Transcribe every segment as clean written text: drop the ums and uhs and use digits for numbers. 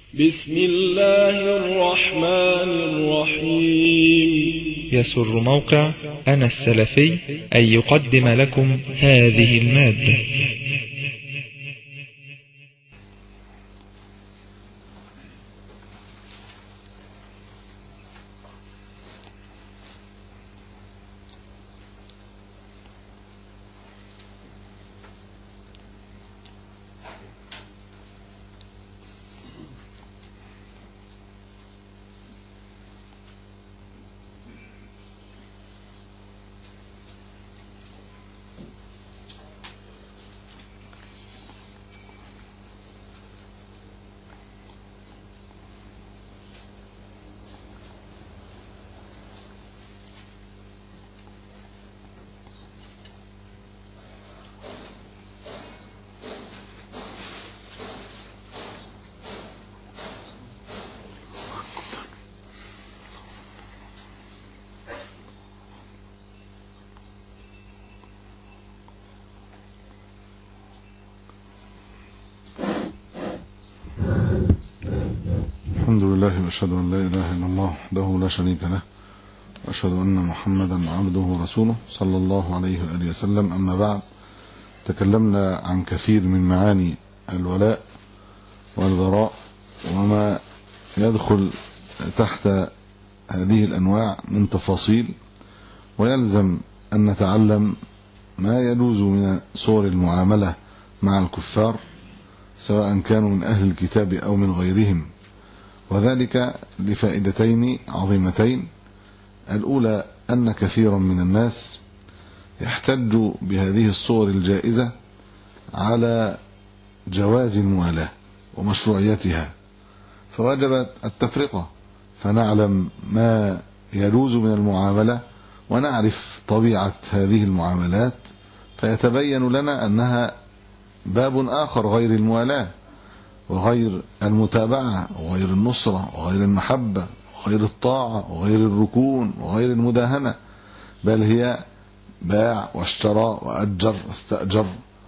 بسم الله الرحمن الرحيم. يسر موقع أنا السلفي أن يقدم لكم هذه المادة. الحمد لله وأشهد أن لا إله إلا الله وحده لا شريك له وأشهد أن محمدا عبده ورسوله صلى الله عليه وآله وسلم. أما بعد، تكلمنا عن كثير من معاني الولاء والبراء وما يدخل تحت هذه الأنواع من تفاصيل، ويلزم أن نتعلم ما يجوز من صور المعاملة مع الكفار سواء كانوا من أهل الكتاب أو من غيرهم، وذلك لفائدتين عظيمتين. الأولى أن كثيرا من الناس يحتج بهذه الصور الجائزة على جواز الموالاة ومشروعيتها، فوجبت التفرقة فنعلم ما يجوز من المعاملة ونعرف طبيعة هذه المعاملات، فيتبين لنا أنها باب آخر غير الموالاة وغير المتابعة وغير النصرة وغير المحبة وغير الطاعة وغير الركون وغير المداهنة، بل هي باع واشترى وأجر واستأجر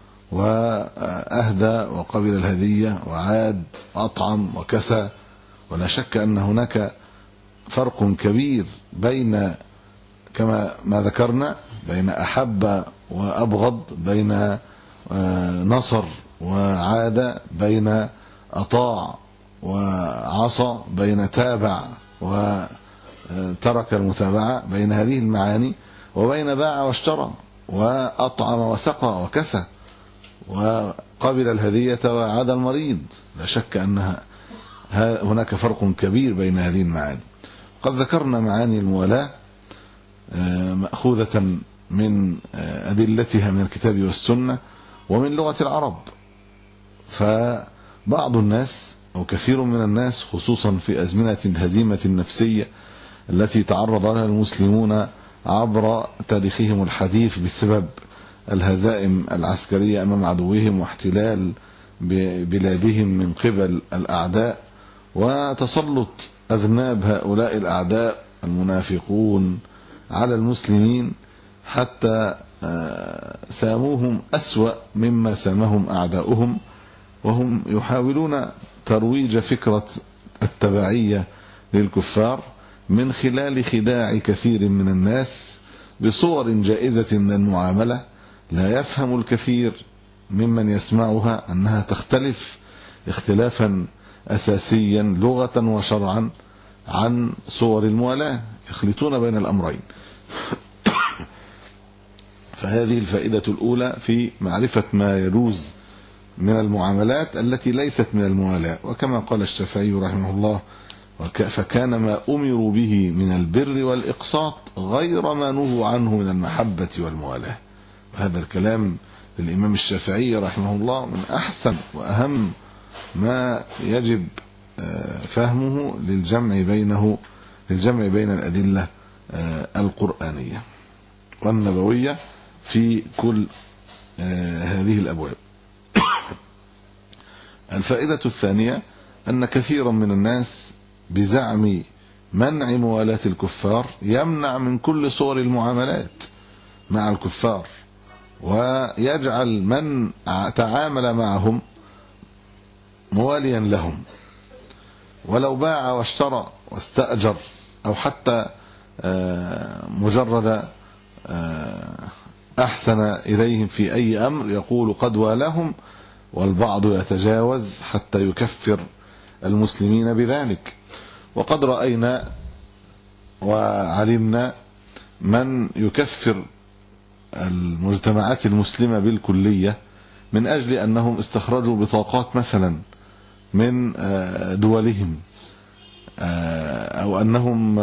وأهدى وقبل الهدية وعاد أطعم وكسى. ولا شك أن هناك فرق كبير بين كما ما ذكرنا بين أحب وأبغض، بين نصر وعاد، بين أطاع وعصى، بين تابع وترك المتابعة، بين هذه المعاني، وبين باع واشترى وأطعم وسقى وكسى وقبل الهدية وعاد المريض. لا شك أن هناك فرق كبير بين هذه المعاني. قد ذكرنا معاني الموالاة مأخوذة من أدلتها من الكتاب والسنة ومن لغة العرب، فبعض الناس أو كثير من الناس خصوصا في أزمنة الهزيمة النفسية التي تعرض لها المسلمون عبر تاريخهم الحديث بسبب الهزائم العسكرية أمام عدوهم واحتلال بلادهم من قبل الأعداء وتسلط أذناب هؤلاء الأعداء المنافقون على المسلمين حتى ساموهم أسوأ مما سامهم أعداؤهم، وهم يحاولون ترويج فكرة التبعية للكفار من خلال خداع كثير من الناس بصور جائزة من المعاملة لا يفهم الكثير ممن يسمعها أنها تختلف اختلافا أساسيا لغة وشرعا عن صور الموالاة، يخلطون بين الأمرين. فهذه الفائدة الأولى في معرفة ما يجوز من المعاملات التي ليست من الموالاة. وكما قال الشافعي رحمه الله: فكان ما أمروا به من البر والإقساط غير ما نهوا عنه من المحبة والموالاة. وهذا الكلام للإمام الشافعي رحمه الله من أحسن وأهم ما يجب فهمه للجمع بين الأدلة القرآنية والنبوية في كل هذه الأبواب. الفائدة الثانية أن كثيرا من الناس بزعم منع موالاة الكفار يمنع من كل صور المعاملات مع الكفار، ويجعل من تعامل معهم مواليا لهم، ولو باع واشترى واستأجر، أو حتى مجرد أحسن إليهم في أي أمر، يقول قد والاهم، والبعض يتجاوز حتى يكفر المسلمين بذلك. وقد رأينا وعلمنا من يكفر المجتمعات المسلمة بالكلية من أجل أنهم استخرجوا بطاقات مثلا من دولهم، أو أنهم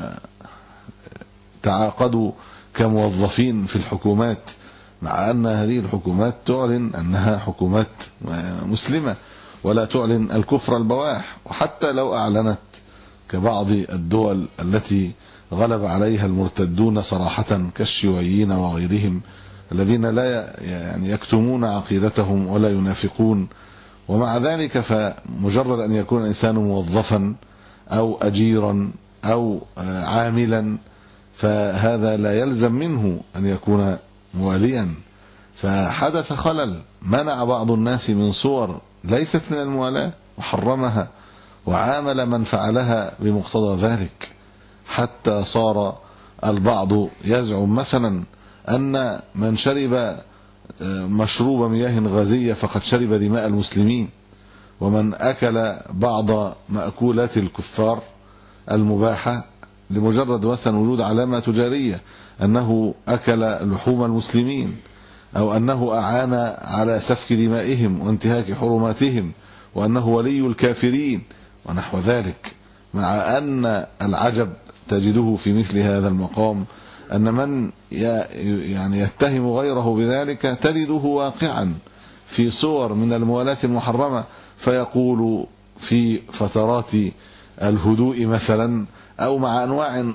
تعاقدوا كموظفين في الحكومات، مع أن هذه الحكومات تعلن أنها حكومات مسلمة ولا تعلن الكفر البواح. وحتى لو أعلنت كبعض الدول التي غلب عليها المرتدون صراحة كالشيوعيين وغيرهم الذين لا يعني يكتمون عقيدتهم ولا ينافقون، ومع ذلك فمجرد أن يكون الإنسان موظفا أو أجيرا أو عاملا فهذا لا يلزم منه أن يكون مواليا. فحدث خلل، منع بعض الناس من صور ليست من الموالاة وحرمها، وعامل من فعلها بمقتضى ذلك، حتى صار البعض يزعم مثلا أن من شرب مشروب مياه غازية فقد شرب دماء المسلمين، ومن أكل بعض مأكولات الكفار المباحة لمجرد مثلا وجود علامة تجارية أنه أكل لحوم المسلمين، أو أنه أعان على سفك دمائهم وانتهاك حرماتهم، وأنه ولي الكافرين ونحو ذلك. مع أن العجب تجده في مثل هذا المقام أن من يعني يتهم غيره بذلك تجده واقعا في صور من الموالاة المحرمة، فيقول في فترات الهدوء مثلا أو مع أنواع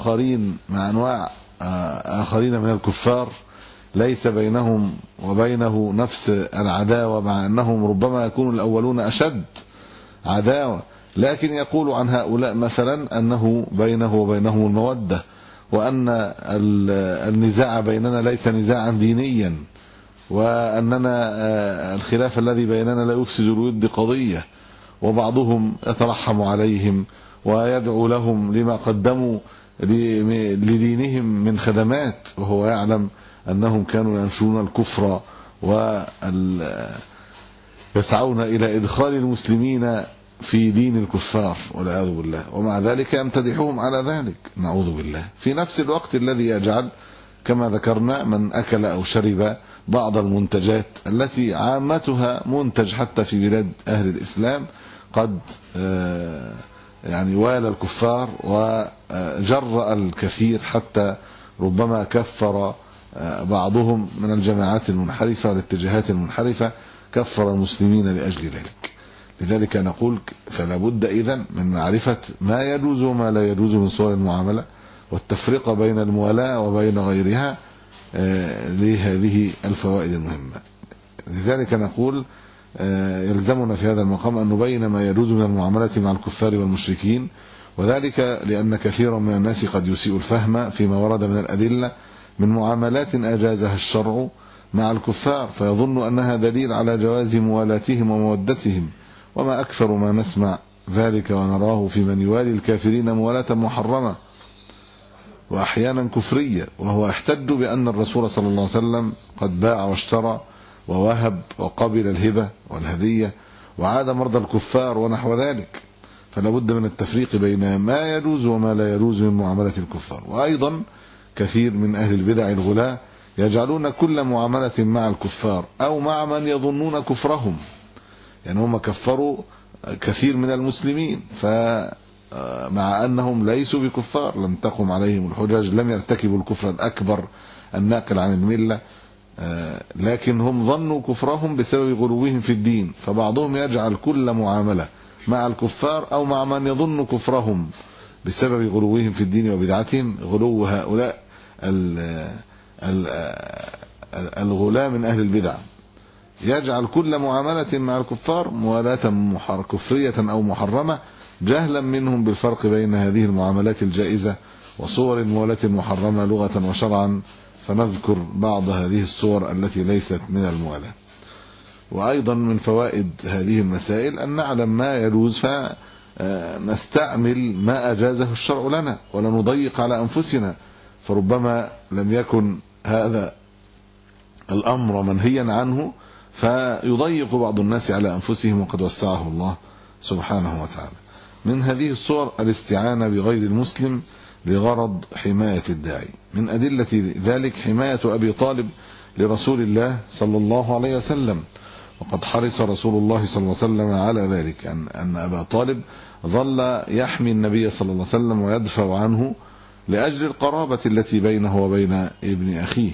آخرين من الكفار ليس بينهم وبينه نفس العداوة، مع أنهم ربما يكون الأولون أشد عداوة، لكن يقول عن هؤلاء مثلا أنه بينه وبينهم المودة، وأن النزاع بيننا ليس نزاعا دينيا، وأننا الخلاف الذي بيننا لا يفسد الود قضية. وبعضهم يترحم عليهم ويدعو لهم لما قدموا لدينهم من خدمات، وهو يعلم أنهم كانوا ينشرون الكفر ويسعون إلى إدخال المسلمين في دين الكفار والعياذ بالله، ومع ذلك يمتدحهم على ذلك، نعوذ بالله. في نفس الوقت الذي يجعل كما ذكرنا من أكل أو شرب بعض المنتجات التي عامتها منتج حتى في بلاد أهل الإسلام قد يعني والى الكفار وجرأ الكثير، حتى ربما كفر بعضهم من الجماعات المنحرفة والاتجاهات المنحرفة كفر المسلمين لأجل ذلك. لذلك نقول فلا بد إذن من معرفة ما يجوز وما لا يجوز من صور المعاملة، والتفرقة بين الموالاة وبين غيرها لهذه الفوائد المهمة. لذلك نقول يلزمنا في هذا المقام أن نبين ما يجوز من المعاملة مع الكفار والمشركين، وذلك لأن كثيرا من الناس قد يسيء الفهم فيما ورد من الأدلة من معاملات أجازها الشرع مع الكفار، فيظن أنها دليل على جواز موالاتهم ومودتهم، وما أكثر ما نسمع ذلك ونراه في من يوالي الكافرين موالاة محرمة وأحيانا كفرية، وهو يحتج بأن الرسول صلى الله عليه وسلم قد باع واشترى ووهب وقبل الهبة والهدية وعاد مرضى الكفار ونحو ذلك. فلا بد من التفريق بين ما يجوز وما لا يجوز من معاملة الكفار. وأيضا كثير من أهل البدع الغلاة يجعلون كل معاملة مع الكفار أو مع من يظنون كفرهم، يعني هم كفروا كثير من المسلمين فمع أنهم ليسوا بكفار، لم تقم عليهم الحجج، لم يرتكبوا الكفر الأكبر الناقل عن الملة، لكن هم ظنوا كفرهم بسبب غلوهم في الدين. فبعضهم يجعل كل معاملة مع الكفار أو مع من يظن كفرهم بسبب غلوهم في الدين وبدعتهم، غلو هؤلاء الغلاة من أهل البدع، يجعل كل معاملة مع الكفار موالاة كفرية أو محرمة، جهلا منهم بالفرق بين هذه المعاملات الجائزة وصور الموالاة المحرمة لغة وشرعا. فنذكر بعض هذه الصور التي ليست من الموالاة. وأيضا من فوائد هذه المسائل أن نعلم ما يجوز نستعمل ما أجازه الشرع لنا ولا نضيق على أنفسنا. فربما لم يكن هذا الأمر منهيا عنه فيضيق بعض الناس على أنفسهم وقد وسعه الله سبحانه وتعالى. من هذه الصور الاستعانة بغير المسلم لغرض حماية الداعي. من أدلة ذلك حماية أبي طالب لرسول الله صلى الله عليه وسلم، وقد حرص رسول الله صلى الله عليه وسلم على ذلك، أن أبا طالب ظل يحمي النبي صلى الله عليه وسلم ويدفع عنه لأجل القرابة التي بينه وبين ابن أخيه.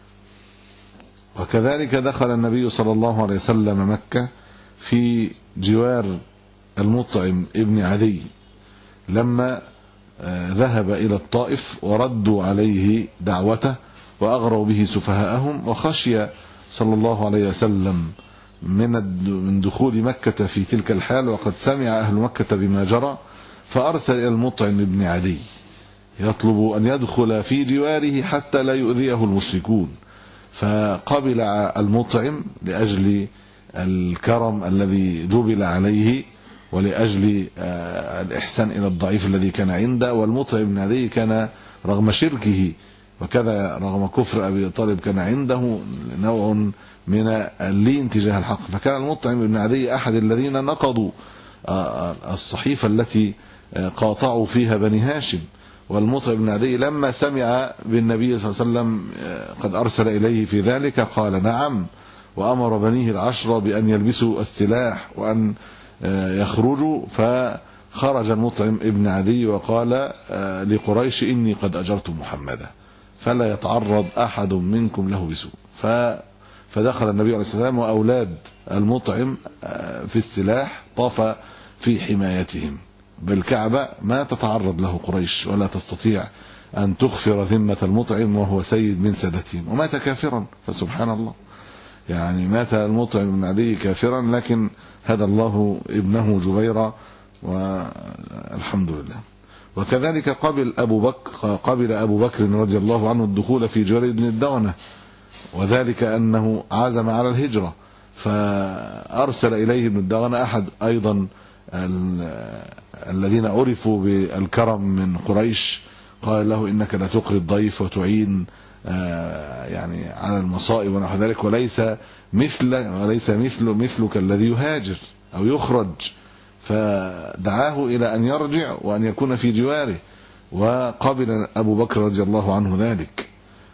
وكذلك دخل النبي صلى الله عليه وسلم مكة في جوار المطعم ابن عدي لما ذهب إلى الطائف وردوا عليه دعوته وأغروا به سفهاءهم، وخشي صلى الله عليه وسلم من دخول مكة في تلك الحال، وقد سمع أهل مكة بما جرى، فأرسل إلى المطعم ابن عدي يطلب أن يدخل في جواره حتى لا يؤذيه المشركون. فقبل المطعم لأجل الكرم الذي جبل عليه ولأجل الإحسان إلى الضعيف الذي كان عنده. والمطعم بن عدي كان رغم شركه وكذا رغم كفر أبي طالب كان عنده نوع من اللين تجاه الحق، فكان المطعم بن عدي أحد الذين نقضوا الصحيفة التي قاطعوا فيها بني هاشم. والمطعم بن عدي لما سمع بالنبي صلى الله عليه وسلم قد أرسل إليه في ذلك قال نعم، وأمر بنيه العشرة بأن يلبسوا السلاح وأن يخرجوا. فخرج المطعم ابن عدي وقال لقريش إني قد أجرت محمدا فلا يتعرض أحد منكم له بسوء. فدخل النبي عليه الصلاة والسلام وأولاد المطعم في السلاح طاف في حمايتهم بالكعبة، ما تتعرض له قريش ولا تستطيع أن تغفر ذمة المطعم وهو سيد من سادتهم، ومات كافرا. فسبحان الله، يعني مات المطعم بن عدي كافرا لكن هدى الله ابنه جبيرة والحمد لله. وكذلك قبل أبو بكر رضي الله عنه الدخول في جوار ابن الدغنة، وذلك أنه عزم على الهجرة، فأرسل إليه ابن الدغنة أحد أيضا الذين عرفوا بالكرم من قريش، قال له إنك لا تقري الضيف وتعين يعني على المصائب ونحو ذلك، وليس مثلك الذي يهاجر أو يخرج. فدعاه إلى أن يرجع وأن يكون في جواره، وقبل أبو بكر رضي الله عنه ذلك.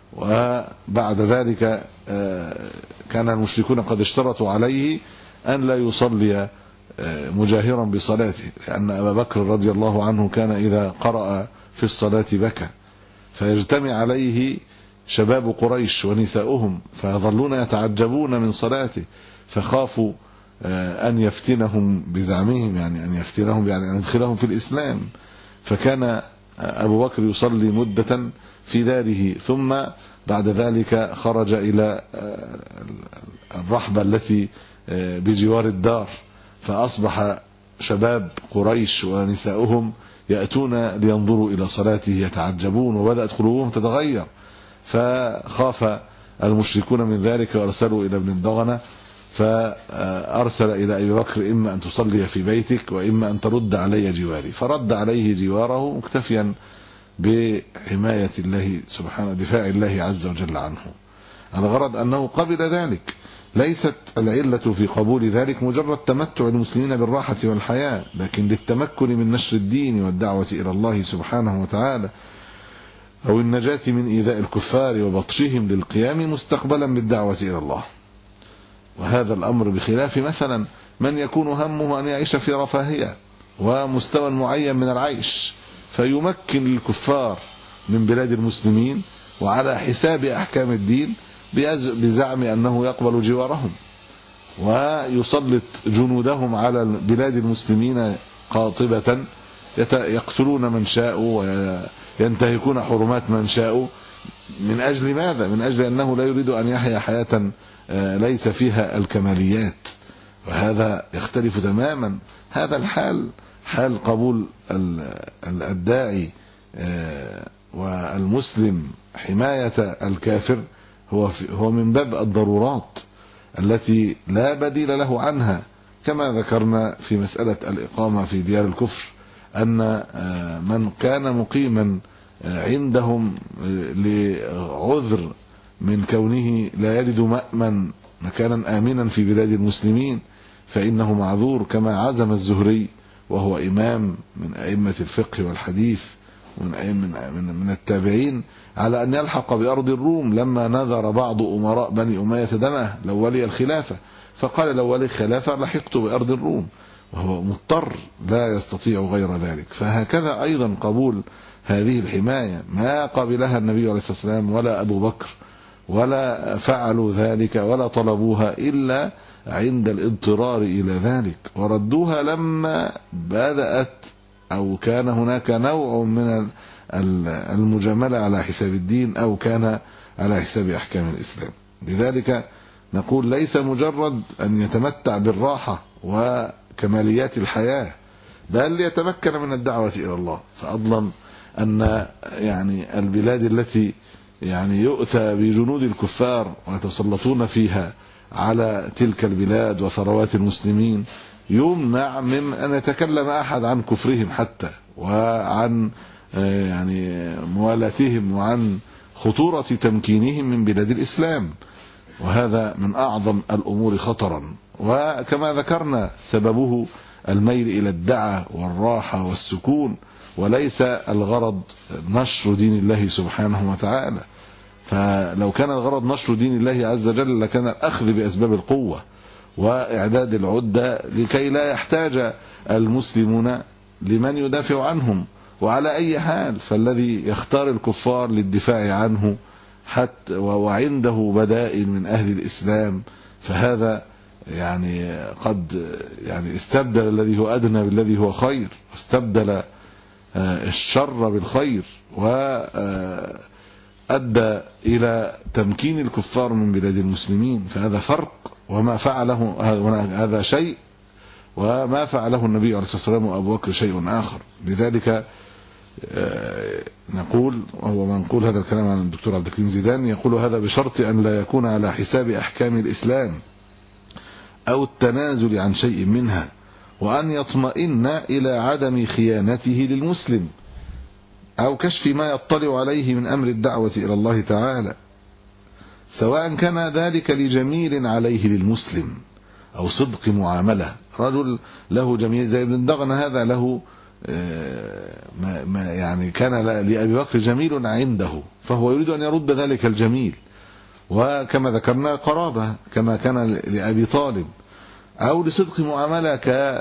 وبعد ذلك كان المشركون قد اشترطوا عليه أن لا يصلي مجاهرا بصلاته، لأن أبا بكر رضي الله عنه كان إذا قرأ في الصلاة بكى، فيجتمع عليه شباب قريش ونساؤهم فيظلون يتعجبون من صلاته، فخافوا أن يفتنهم بزعمهم، يعني أن يفتنهم يعني أن يدخلهم في الإسلام. فكان أبو بكر يصلي مدة في داره، ثم بعد ذلك خرج إلى الرحبة التي بجوار الدار، فأصبح شباب قريش ونساؤهم يأتون لينظروا إلى صلاته يتعجبون، وبدأت قلوبهم تتغير. فخاف المشركون من ذلك وأرسلوا إلى ابن الدغنة، فأرسل إلى أبي بكر إما أن تصلي في بيتك وإما أن ترد علي جواري، فرد عليه جواره مكتفيا بحماية الله سبحانه دفاع الله عز وجل عنه. الغرض أنه قبل ذلك. ليست العلة في قبول ذلك مجرد تمتع المسلمين بالراحة والحياة، لكن للتمكن من نشر الدين والدعوة إلى الله سبحانه وتعالى، أو النجاة من إيذاء الكفار وبطشهم للقيام مستقبلا بالدعوة إلى الله. وهذا الأمر بخلاف مثلا من يكون همه أن يعيش في رفاهية ومستوى معين من العيش، فيمكن الكفار من بلاد المسلمين وعلى حساب أحكام الدين بزعم أنه يقبل جوارهم، ويسلط جنودهم على بلاد المسلمين قاطبة يقتلون من شاءوا وينتهكون حرمات من شاءوا. من أجل ماذا؟ من أجل أنه لا يريد أن يحيا حياة ليس فيها الكماليات. وهذا يختلف تماما. هذا الحال حال قبول الداعي والمسلم حماية الكافر هو من باب الضرورات التي لا بديل له عنها، كما ذكرنا في مسألة الإقامة في ديار الكفر أن من كان مقيما عندهم لعذر من كونه لا يجد مأمن مكانا آمنا في بلاد المسلمين فإنه معذور، كما عزم الزهري وهو إمام من أئمة الفقه والحديث من التابعين على أن يلحق بأرض الروم لما نذر بعض أمراء بني أمية دمه لو ولي الخلافة، فقال لو ولي الخلافة لحقت بأرض الروم، وهو مضطر لا يستطيع غير ذلك. فهكذا أيضا قبول هذه الحماية ما قبلها النبي عليه الصلاة والسلام ولا أبو بكر، ولا فعلوا ذلك ولا طلبوها إلا عند الاضطرار إلى ذلك، وردوها لما بدأت أو كان هناك نوع من المجاملة على حساب الدين أو كان على حساب أحكام الإسلام. لذلك نقول ليس مجرد أن يتمتع بالراحة وكماليات الحياة، بل يتمكن من الدعوة إلى الله. فأضلا أن يعني البلاد التي يعني يؤتى بجنود الكفار ويتسلطون فيها على تلك البلاد وثروات المسلمين يمنع من أن يتكلم أحد عن كفرهم حتى، وعن يعني موالاتهم، وعن خطورة تمكينهم من بلاد الإسلام، وهذا من أعظم الأمور خطرا. وكما ذكرنا سببه الميل إلى الدعة والراحة والسكون، وليس الغرض نشر دين الله سبحانه وتعالى. فلو كان الغرض نشر دين الله عز وجل لكان الأخذ بأسباب القوة وإعداد العدة لكي لا يحتاج المسلمون لمن يدافع عنهم. وعلى أي حال فالذي يختار الكفار للدفاع عنه حتى وعنده بدائل من أهل الإسلام فهذا يعني قد يعني استبدل الذي هو أدنى بالذي هو خير، واستبدل الشر بالخير، وأدى إلى تمكين الكفار من بلاد المسلمين. فهذا فرق، وما فعله هذا شيء، وما فعله النبي عليه الصلاة والسلام وأبو بكر شيء آخر. لذلك نقول، وهو منقول هذا الكلام عن الدكتور عبد الكريم زيدان، يقول هذا بشرط أن لا يكون على حساب أحكام الإسلام أو التنازل عن شيء منها، وأن يطمئن إلى عدم خيانته للمسلم أو كشف ما يطلع عليه من أمر الدعوة إلى الله تعالى، سواء كان ذلك لجميل عليه للمسلم أو صدق معاملة. رجل له جميل زي ابن دغن، هذا له ما يعني كان لأبي بكر جميل عنده فهو يريد أن يرد ذلك الجميل، وكما ذكرنا قرابة كما كان لأبي طالب، أو لصدق معاملة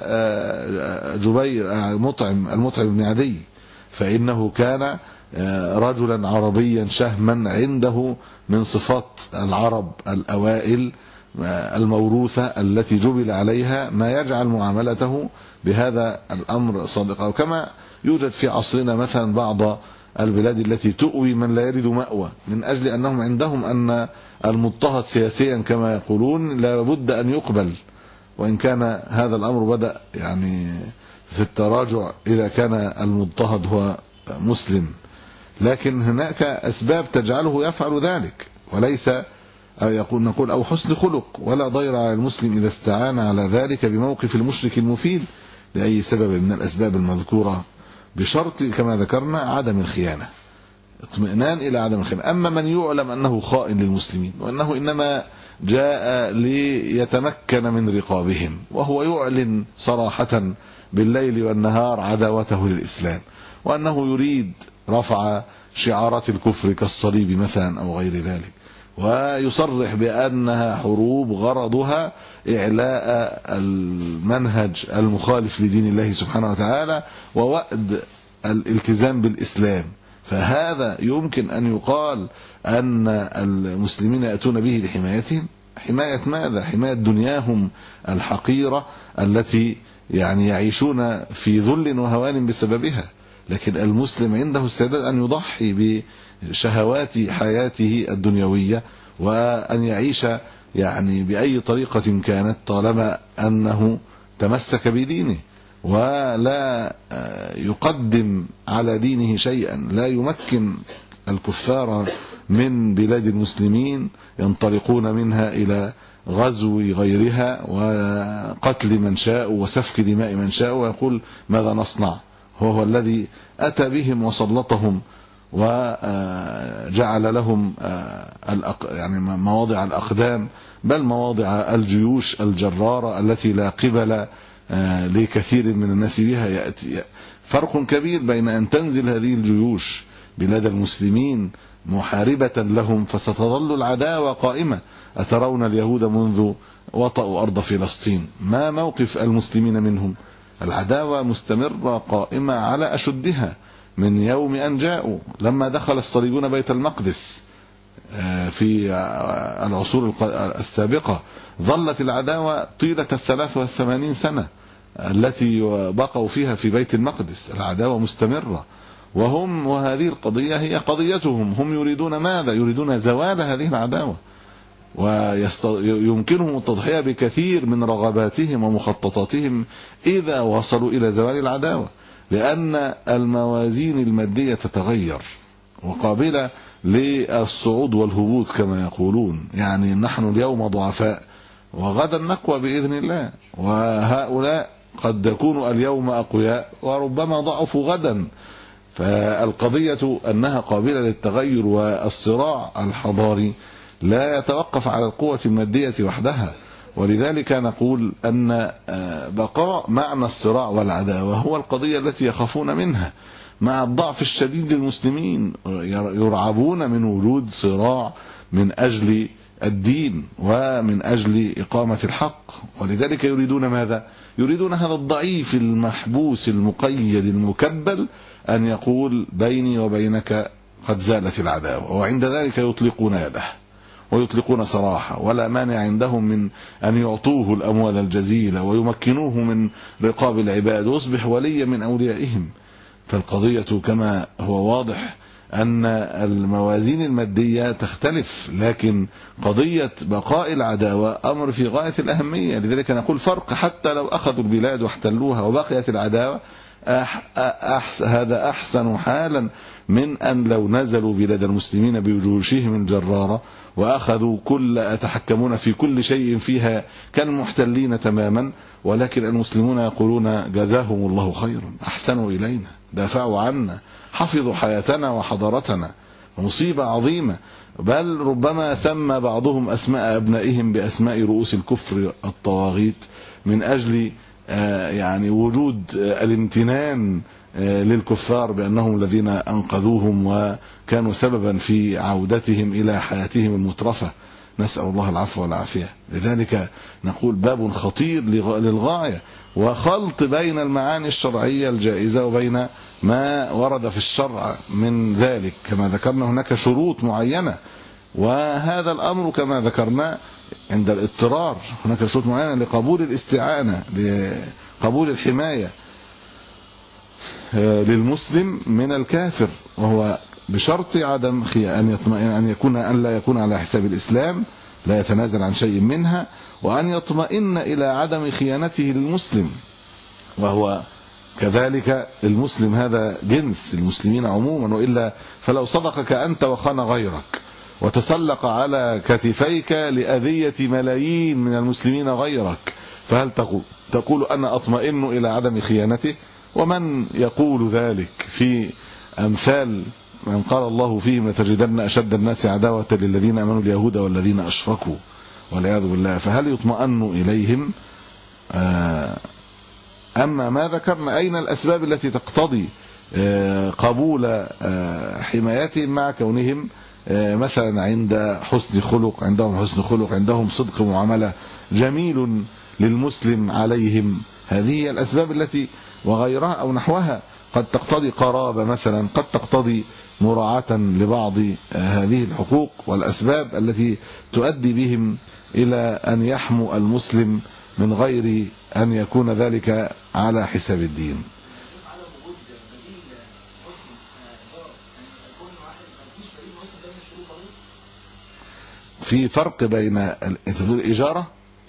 كجبير المطعم بن عدي، فإنه كان رجلا عربيا شهما عنده من صفات العرب الأوائل الموروثة التي جبل عليها ما يجعل معاملته بهذا الأمر صادقة. وكما يوجد في عصرنا مثلا بعض البلاد التي تؤوي من لا يريد مأوى من أجل أنهم عندهم أن المضطهد سياسيا كما يقولون لا بد أن يقبل، وإن كان هذا الأمر بدأ يعني في التراجع إذا كان المضطهد هو مسلم، لكن هناك أسباب تجعله يفعل ذلك، وليس نقول أو حسن خلق، ولا ضير على المسلم إذا استعان على ذلك بموقف المشرك المفيد لأي سبب من الأسباب المذكورة، بشرط كما ذكرنا عدم الخيانة، اطمئنان إلى عدم الخيانة. أما من يعلم أنه خائن للمسلمين وأنه إنما جاء ليتمكن من رقابهم، وهو يعلن صراحة بالليل والنهار عداوته للإسلام، وأنه يريد رفع شعارات الكفر كالصليب مثلا أو غير ذلك، ويصرح بأنها حروب غرضها إعلاء المنهج المخالف لدين الله سبحانه وتعالى ووأد الالتزام بالإسلام، فهذا يمكن أن يقال أن المسلمين يأتون به لحمايتهم. حماية ماذا؟ حماية دنياهم الحقيرة التي يعني يعيشون في ذل وهوان بسببها. لكن المسلم عنده استعداد أن يضحي بشهوات حياته الدنيوية وأن يعيش يعني بأي طريقة كانت طالما أنه تمسك بدينه ولا يقدم على دينه شيئا. لا يمكن الكفار من بلاد المسلمين ينطلقون منها إلى غزو غيرها وقتل من شاء وسفك دماء من شاء، ويقول ماذا نصنع؟ هو الذي أتى بهم وسلطهم وجعل لهم يعني مواضع الأقدام، بل مواضع الجيوش الجرارة التي لا قبل لكثير من الناس بها. يأتي فرق كبير بين أن تنزل هذه الجيوش بلاد المسلمين محاربة لهم فستظل العداوة قائمة. أترون اليهود منذ وطأوا أرض فلسطين ما موقف المسلمين منهم؟ العداوة مستمرة قائمة على أشدها من يوم أن جاءوا. لما دخل الصليبيون بيت المقدس في العصور السابقة ظلت العداوة طيلة 83 سنة التي بقوا فيها في بيت المقدس، العداوة مستمرة. وهذه القضية هي قضيتهم، هم يريدون ماذا؟ يريدون زوال هذه العداوة، ويمكنهم التضحية بكثير من رغباتهم ومخططاتهم إذا وصلوا إلى زوال العداوة، لأن الموازين المادية تتغير وقابلة للصعود والهبوط كما يقولون. يعني نحن اليوم ضعفاء وغدا نقوى بإذن الله، وهؤلاء قد يكونوا اليوم أقوياء وربما ضعفوا غدا. فالقضية أنها قابلة للتغير، والصراع الحضاري لا يتوقف على القوة المادية وحدها. ولذلك نقول أن بقاء معنى الصراع والعداوة هو القضية التي يخافون منها، مع الضعف الشديد للمسلمين يرعبون من وجود صراع من أجل الدين ومن أجل إقامة الحق. ولذلك يريدون ماذا؟ يريدون هذا الضعيف المحبوس المقيد المكبل أن يقول بيني وبينك قد زالت العداوة، وعند ذلك يطلقون يده ويطلقون سراحه، ولا مانع عندهم من أن يعطوه الأموال الجزيلة ويمكنوه من رقاب العباد ويصبح وليا من أوليائهم. فالقضية كما هو واضح أن الموازين المادية تختلف، لكن قضية بقاء العداوة أمر في غاية الأهمية. لذلك نقول فرق، حتى لو أخذوا البلاد واحتلوها وبقيت العداوة هذا أحسن حالا من أن لو نزلوا بلاد المسلمين بجيوشهم الجرارة وأخذوا يتحكمون في كل شيء فيها كالمحتلين تماما، ولكن المسلمون يقولون جزاهم الله خيرا، أحسنوا إلينا، دافعوا عنا، حفظوا حياتنا وحضارتنا. مصيبة عظيمة. بل ربما سمى بعضهم أسماء أبنائهم بأسماء رؤوس الكفر الطواغيت من أجل يعني وجود الامتنان للكفار بأنهم الذين أنقذوهم وكانوا سببا في عودتهم إلى حياتهم المترفة. نسأل الله العفو والعافية. لذلك نقول باب خطير للغاية، وخلط بين المعاني الشرعية الجائزة وبين ما ورد في الشرع من ذلك. كما ذكرنا هناك شروط معينة، وهذا الأمر كما ذكرنا عند الاضطرار هناك شروط معينة لقبول الاستعانة، لقبول الحماية للمسلم من الكافر، وهو بشرط عدم أن لا يكون على حساب الإسلام، لا يتنازل عن شيء منها، وأن يطمئن إلى عدم خيانته للمسلم. وهو كذلك المسلم هذا جنس المسلمين عموما، وإلا فلو صدقك أنت وخان غيرك وتسلق على كتفيك لأذية ملايين من المسلمين غيرك، فهل تقول أنا أطمئن إلى عدم خيانته؟ ومن يقول ذلك في أمثال من قال الله فيهم لتجدن أشد الناس عداوة للذين آمنوا اليهود والذين أشركوا والعياذ بالله. فهل يطمئن إليهم؟ أما ما ذكرنا أين الأسباب التي تقتضي قبول حمايتهم مع كونهم مثلا عند حسن خلق، عندهم حسن خلق، عندهم صدق معاملة جميل للمسلم عليهم. هذه الأسباب التي وغيرها أو نحوها قد تقتضي قرابة مثلا، قد تقتضي مراعاة لبعض هذه الحقوق والأسباب التي تؤدي بهم إلى أن يحموا المسلم من غير أن يكون ذلك على حساب الدين. في فرق بين الإجارة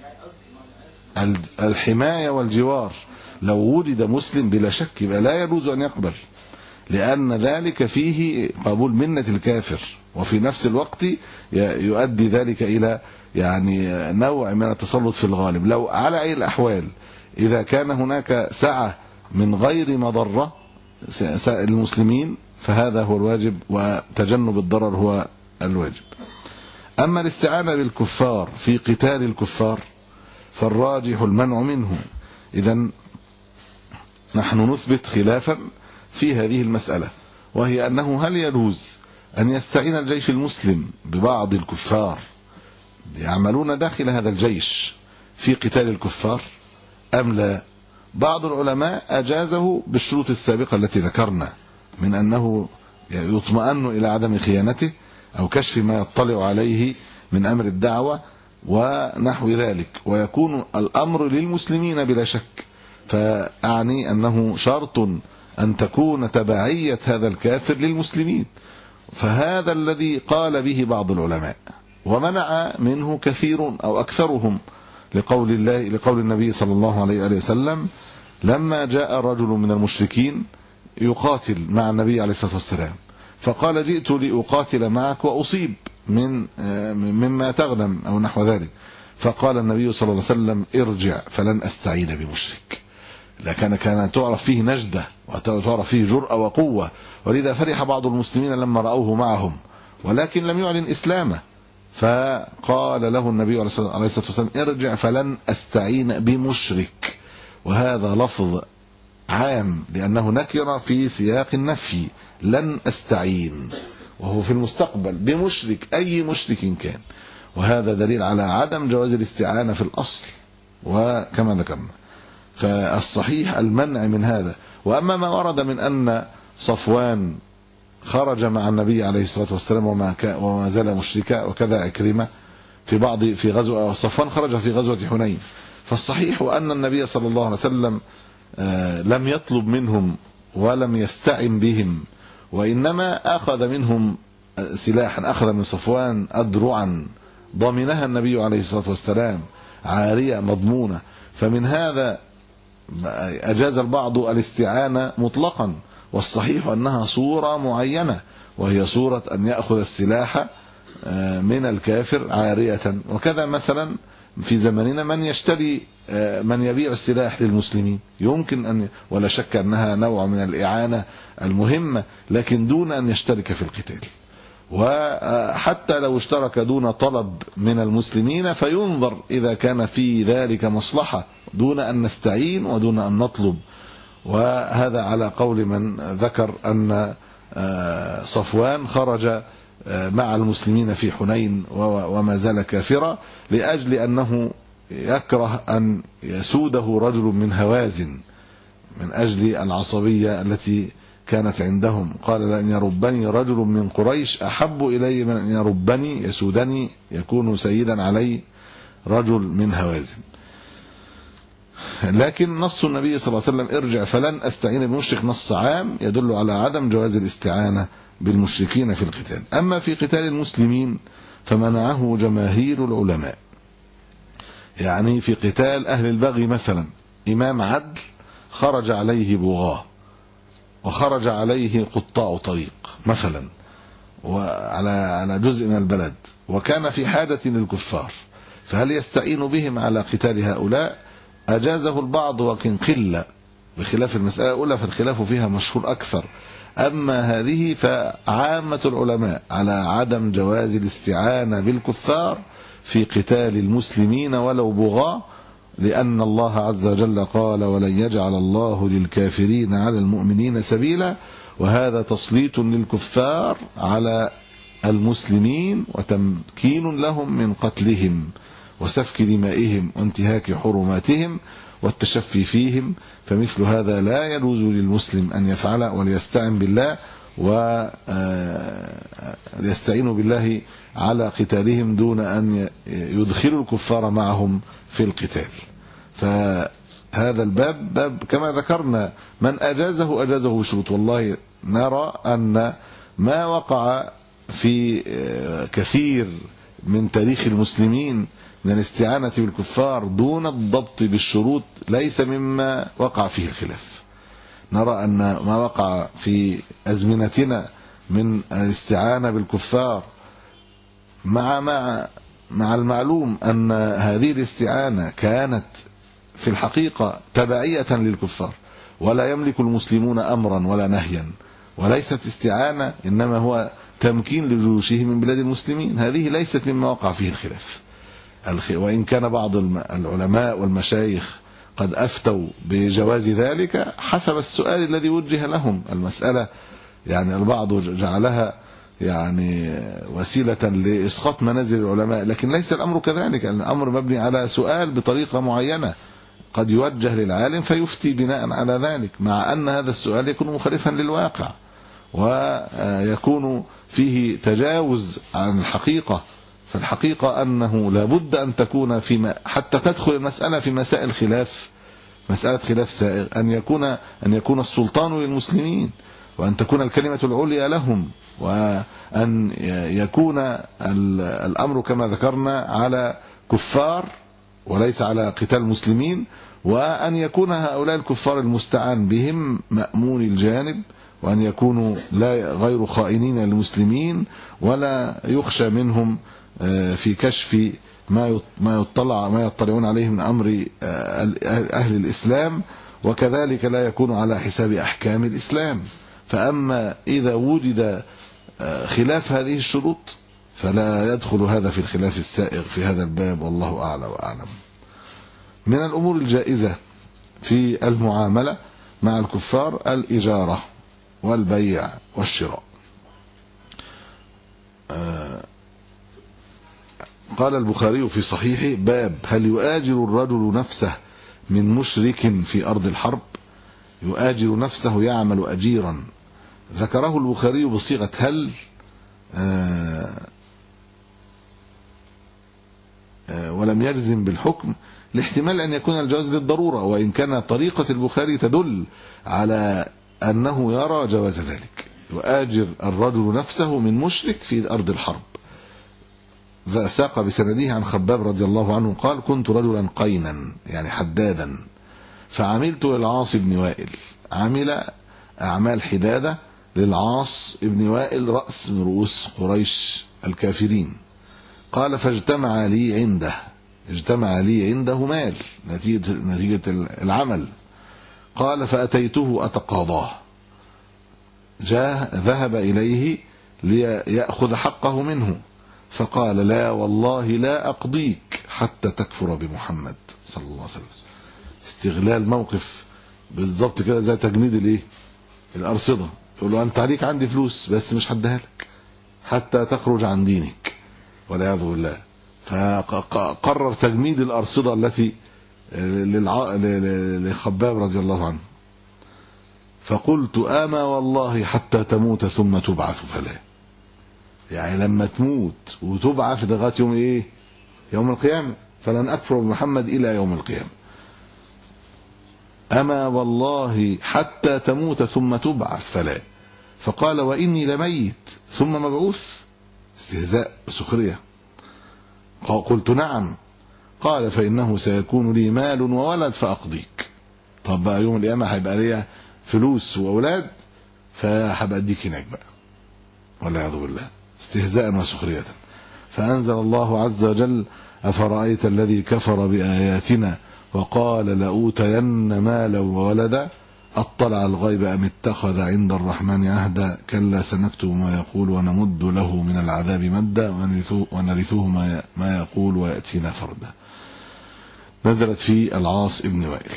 الحماية والجوار. لو وجد مسلم بلا شك لا يجوز أن يقبل، لأن ذلك فيه قبول منة الكافر، وفي نفس الوقت يؤدي ذلك إلى يعني نوع من التسلط في الغالب. لو على أي الأحوال إذا كان هناك سعة من غير مضرة المسلمين فهذا هو الواجب، وتجنب الضرر هو الواجب. أما الاستعانة بالكفار في قتال الكفار فالراجح المنع منه. إذن نحن نثبت خلافا في هذه المسألة، وهي أنه هل يجوز أن يستعين الجيش المسلم ببعض الكفار يعملون داخل هذا الجيش في قتال الكفار أم لا؟ بعض العلماء أجازه بالشروط السابقة التي ذكرنا، من أنه يطمئن إلى عدم خيانته أو كشف ما يطلع عليه من أمر الدعوة ونحو ذلك، ويكون الأمر للمسلمين بلا شك. فأعني أنه شرط أن تكون تبعية هذا الكافر للمسلمين، فهذا الذي قال به بعض العلماء ومنع منه كثير أو أكثرهم، لقول النبي صلى الله عليه وسلم لما جاء رجل من المشركين يقاتل مع النبي عليه الصلاة والسلام فقال جئت لأقاتل معك وأصيب مما تغنم أو نحو ذلك، فقال النبي صلى الله عليه وسلم ارجع فلن أستعين بمشرك. لكن كان تعرف فيه نجدة وتعرف فيه جرأة وقوة، ولذا فرح بعض المسلمين لما رأوه معهم، ولكن لم يعلن إسلامه، فقال له النبي عليه الصلاة والسلام ارجع فلن أستعين بمشرك. وهذا لفظ عام لأنه نكر في سياق النفي، لن أستعين، وهو في المستقبل بمشرك أي مشرك كان، وهذا دليل على عدم جواز الاستعانة في الأصل وكما ذكرنا. فالصحيح المنع من هذا. وأما ما ورد من أن صفوان خرج مع النبي عليه الصلاة والسلام وما زال مشركا، وكذا عكرمة في غزوة صفوان خرج في غزوة حنين، فالصحيح أن النبي صلى الله عليه وسلم لم يطلب منهم ولم يستعن بهم، وإنما أخذ منهم سلاحا، أخذ من صفوان أدرعا ضمنها النبي عليه الصلاة والسلام عارية مضمونة. فمن هذا أجاز البعض الاستعانة مطلقا، والصحيح أنها صورة معينة، وهي صورة أن يأخذ السلاح من الكافر عارية. وكذا مثلا في زمننا من يبيع السلاح للمسلمين، يمكن أن، ولا شك أنها نوع من الإعانة المهمة، لكن دون أن يشترك في القتال. وحتى لو اشترك دون طلب من المسلمين فينظر إذا كان في ذلك مصلحة، دون أن نستعين ودون أن نطلب. وهذا على قول من ذكر أن صفوان خرج مع المسلمين في حنين وما زال كافرا، لأجل أنه يكره أن يسوده رجل من هوازن من أجل العصبية التي كانت عندهم. قال لأن يربني رجل من قريش أحب إلي من أن يربني يسودني يكون سيدا علي رجل من هوازن. لكن نص النبي صلى الله عليه وسلم ارجع فلن أستعين بمشرك نص عام يدل على عدم جواز الاستعانة بالمشركين في القتال. أما في قتال المسلمين فمنعه جماهير العلماء، يعني في قتال أهل البغي مثلا، إمام عدل خرج عليه بغاة وخرج عليه قطاع طريق مثلا على جزء من البلد، وكان في حاجة للكفار، فهل يستعين بهم على قتال هؤلاء؟ أجازه البعض وكن قلة، بخلاف المسألة الأولى فالخلاف فيها مشهور أكثر. أما هذه فعامة العلماء على عدم جواز الاستعانة بالكفار في قتال المسلمين ولو بغاة، لأن الله عز وجل قال ولن يجعل الله للكافرين على المؤمنين سبيلا، وهذا تسليط للكفار على المسلمين وتمكين لهم من قتلهم وسفك دمائهم وانتهاك حرماتهم والتشفي فيهم. فمثل هذا لا يجوز للمسلم أن يفعل، وليستعن بالله وليستعين بالله على قتالهم دون أن يدخلوا الكفار معهم في القتال. فهذا الباب باب كما ذكرنا من أجازه بشروط. والله نرى أن ما وقع في كثير من تاريخ المسلمين من الاستعانة بالكفار دون الضبط بالشروط ليس مما وقع فيه الخلاف. نرى أن ما وقع في أزمنتنا من الاستعانة بالكفار مع مع المعلوم أن هذه الاستعانة كانت في الحقيقة تبعية للكفار، ولا يملك المسلمون أمرا ولا نهيا، وليست استعانة إنما هو تمكين لجيوشهم من بلاد المسلمين، هذه ليست مما وقع فيه الخلاف. وإن كان بعض العلماء والمشايخ قد أفتوا بجواز ذلك حسب السؤال الذي وجه لهم. المسألة يعني البعض جعلها يعني وسيلة لإسقاط منازل العلماء، لكن ليس الأمر كذلك. الأمر مبني على سؤال بطريقة معينة قد يوجه للعالم فيفتي بناء على ذلك، مع أن هذا السؤال يكون مخالفا للواقع ويكون فيه تجاوز عن الحقيقة. فالحقيقة أنه لابد أن تكون حتى تدخل المسألة في مسائل خلاف، مسألة خلاف سائغ، أن يكون السلطان للمسلمين، وأن تكون الكلمة العليا لهم، وأن يكون الأمر كما ذكرنا على كفار وليس على قتال مسلمين، وأن يكون هؤلاء الكفار المستعان بهم مأمون الجانب، وأن يكونوا لا غير خائنين للمسلمين، ولا يخشى منهم في كشف ما يطلعون عليه من أمر أهل الإسلام، وكذلك لا يكون على حساب أحكام الإسلام. فأما إذا وجد خلاف هذه الشروط فلا يدخل هذا في الخلاف السائغ في هذا الباب، والله أعلى وأعلم. من الأمور الجائزة في المعاملة مع الكفار الإجارة والبيع والشراء. قال البخاري في صحيحه: باب هل يؤاجر الرجل نفسه من مشرك في أرض الحرب؟ يؤاجر نفسه يعمل أجيرا. ذكره البخاري بصيغة هل ولم يجزم بالحكم، لاحتمال أن يكون الجواز للضرورة، وإن كان طريقة البخاري تدل على أنه يرى جواز ذلك. يؤاجر الرجل نفسه من مشرك في أرض الحرب. ساق بسنده عن خباب رضي الله عنه قال: كنت رجلا قينا يعني حدادا، فعملت للعاص بن وائل. عمل أعمال حدادة للعاص بن وائل، رأس من رؤوس قريش الكافرين. قال: فاجتمع لي عنده مال نتيجة العمل. قال: فأتيته أتقاضاه. ذهب إليه ليأخذ حقه منه، فقال: لا والله لا أقضيك حتى تكفر بمحمد صلى الله عليه وسلم. استغلال موقف بالضبط كده زي تجنيد الأرصدة. يقول له: أنت عليك عندي فلوس بس مش هديها لك حتى تخرج عن دينك والعياذ بالله. فقرر تجميد الأرصدة التي لخباب رضي الله عنه. فقلت: أما والله حتى تموت ثم تبعث فلا. يعني لما تموت وتبعث لغاية يوم يوم القيامة، فلن أكفر بمحمد إلى يوم القيامة. أما والله حتى تموت ثم تبعث فلا. فقال: وإني لميت ثم مبعوث. استهزاء سخرية. قلت: نعم. قال: فإنه سيكون لي مال وولد فأقضيك. طب بقى يوم القيامة هيبقى لي فلوس وأولاد، فهبقى أديك هناك بقى والعياذ بالله. استهزاء وسخرية. فأنزل الله عز وجل: أفرأيت الذي كفر بآياتنا وقال لأوتين مالا وولدا أطلع الغيب أم اتخذ عند الرحمن عهدا كلا سنكتب ما يقول ونمد له من العذاب مدا ونرثه ما يقول ويأتينا فردا. نزلت في العاص ابن وائل.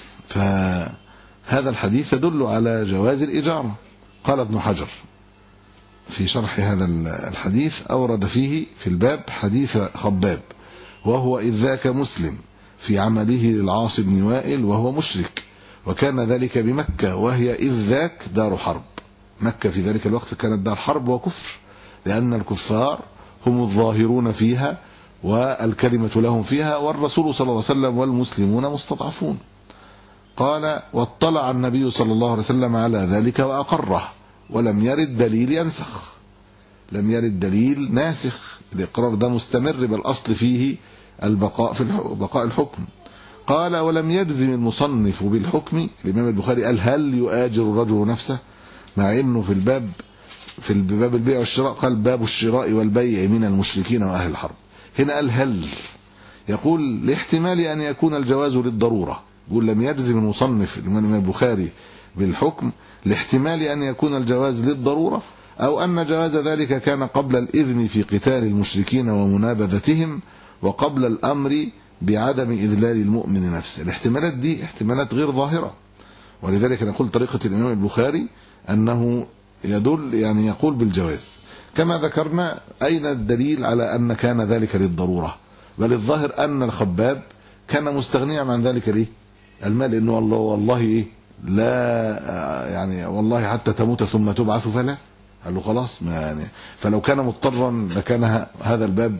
فهذا الحديث يدل على جواز الإجارة. قال ابن حجر في شرح هذا الحديث: أورد فيه في الباب حديث خباب، وهو إذ ذاك مسلم في عمله للعاص بن وائل وهو مشرك، وكان ذلك بمكة وهي إذ ذاك دار حرب. مكة في ذلك الوقت كانت دار حرب وكفر، لأن الكفار هم الظاهرون فيها والكلمة لهم فيها، والرسول صلى الله عليه وسلم والمسلمون مستضعفون. قال: واطلع النبي صلى الله عليه وسلم على ذلك وأقره، ولم يرد دليل ينسخ. لم يرد دليل ناسخ. الإقرار ده مستمر، بالأصل فيه بقاء الحكم. قال: ولم يجزم المصنف بالحكم. الإمام البخاري قال: هل يؤاجر الرجل نفسه؟ مع انه في الباب البيع والشراء قال: باب الشراء والبيع من المشركين وأهل الحرب. هنا قال هل، يقول لاحتمال أن يكون الجواز للضرورة، يقول لم يجزم المصنف الإمام البخاري بالحكم لاحتمال أن يكون الجواز للضرورة، أو أن جواز ذلك كان قبل الإذن في قتال المشركين ومنابذتهم وقبل الأمر بعدم إذلال المؤمن نفسه. الاحتمالات دي احتمالات غير ظاهرة، ولذلك نقول طريقة الإمام البخاري أنه يدل يعني يقول بالجواز. كما ذكرنا أين الدليل على أن كان ذلك للضرورة؟ بل الظاهر أن الخباب كان مستغنيا عن ذلك ليه؟ المال، إنه والله إيه لا يعني والله حتى تموت ثم تبعث، فلا قال له خلاص ما يعني. فلو كان مضطرا لكان هذا الباب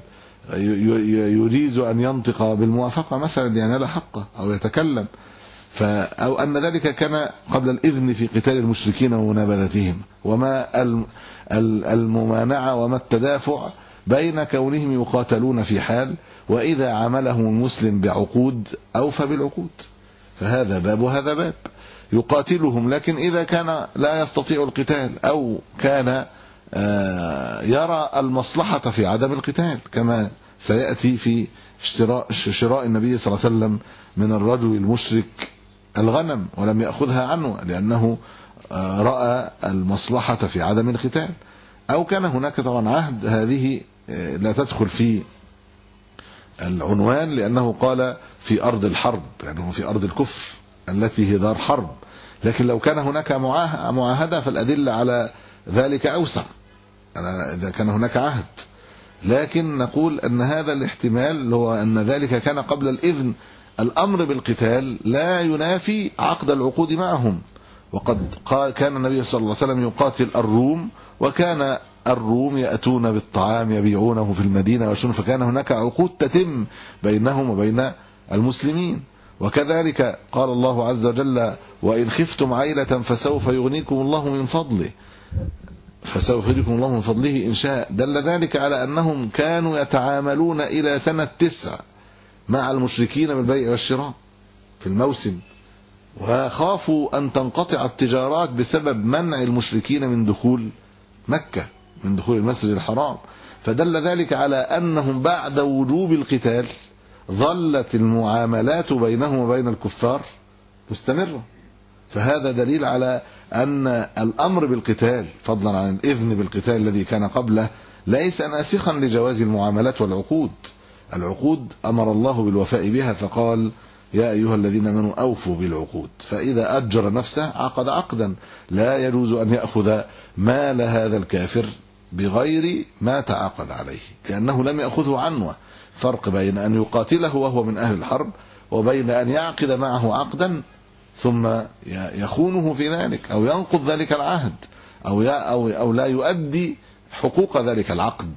يريد أن ينطق بالموافقة مثلا لينال حقه أو يتكلم، أو أن ذلك كان قبل الإذن في قتال المشركين ومنابذتهم، وما الممانعة وما التدافع بين كونهم يقاتلون في حال وإذا عملهم المسلم بعقود أوفى بالعقود، فهذا باب وهذا باب. يقاتلهم لكن إذا كان لا يستطيع القتال أو كان يرى المصلحة في عدم القتال، كما سيأتي في شراء النبي صلى الله عليه وسلم من الرجل المشرك الغنم ولم يأخذها عنه لأنه رأى المصلحة في عدم القتال، أو كان هناك طبعا عهد، هذه لا تدخل في العنوان لأنه قال في أرض الحرب، يعني هو في أرض الكفر التي هي دار حرب، لكن لو كان هناك معاهدة فالأدلة على ذلك أوسع إذا كان هناك عهد. لكن نقول أن هذا الاحتمال هو أن ذلك كان قبل الإذن. الأمر بالقتال لا ينافي عقد العقود معهم، وقد كان النبي صلى الله عليه وسلم يقاتل الروم، وكان الروم يأتون بالطعام يبيعونه في المدينة ويشون، فكان هناك عقود تتم بينهم وبين المسلمين. وكذلك قال الله عز وجل وإن خفتم عيلة فسوف يغنيكم الله من فضله، فسوف يغنيكم الله من فضله إن شاء. دل ذلك على أنهم كانوا يتعاملون إلى سنة 9 مع المشركين بالبيع والشراء في الموسم، وخافوا أن تنقطع التجارات بسبب منع المشركين من دخول مكة، من دخول المسجد الحرام. فدل ذلك على أنهم بعد وجوب القتال ظلت المعاملات بينهم وبين الكفار مستمرة. فهذا دليل على أن الأمر بالقتال فضلا عن الإذن بالقتال الذي كان قبله ليس ناسخا لجواز المعاملات والعقود. العقود أمر الله بالوفاء بها، فقال يا أيها الذين آمنوا أوفوا بالعقود، فإذا أجر نفسه عقد عقدا لا يجوز أن يأخذ مال هذا الكافر بغير ما تعاقد عليه، لأنه لم يأخذه عنه. فرق بين أن يقاتله وهو من أهل الحرب وبين أن يعقد معه عقدا ثم يخونه في ذلك أو ينقض ذلك العهد أو لا يؤدي حقوق ذلك العقد.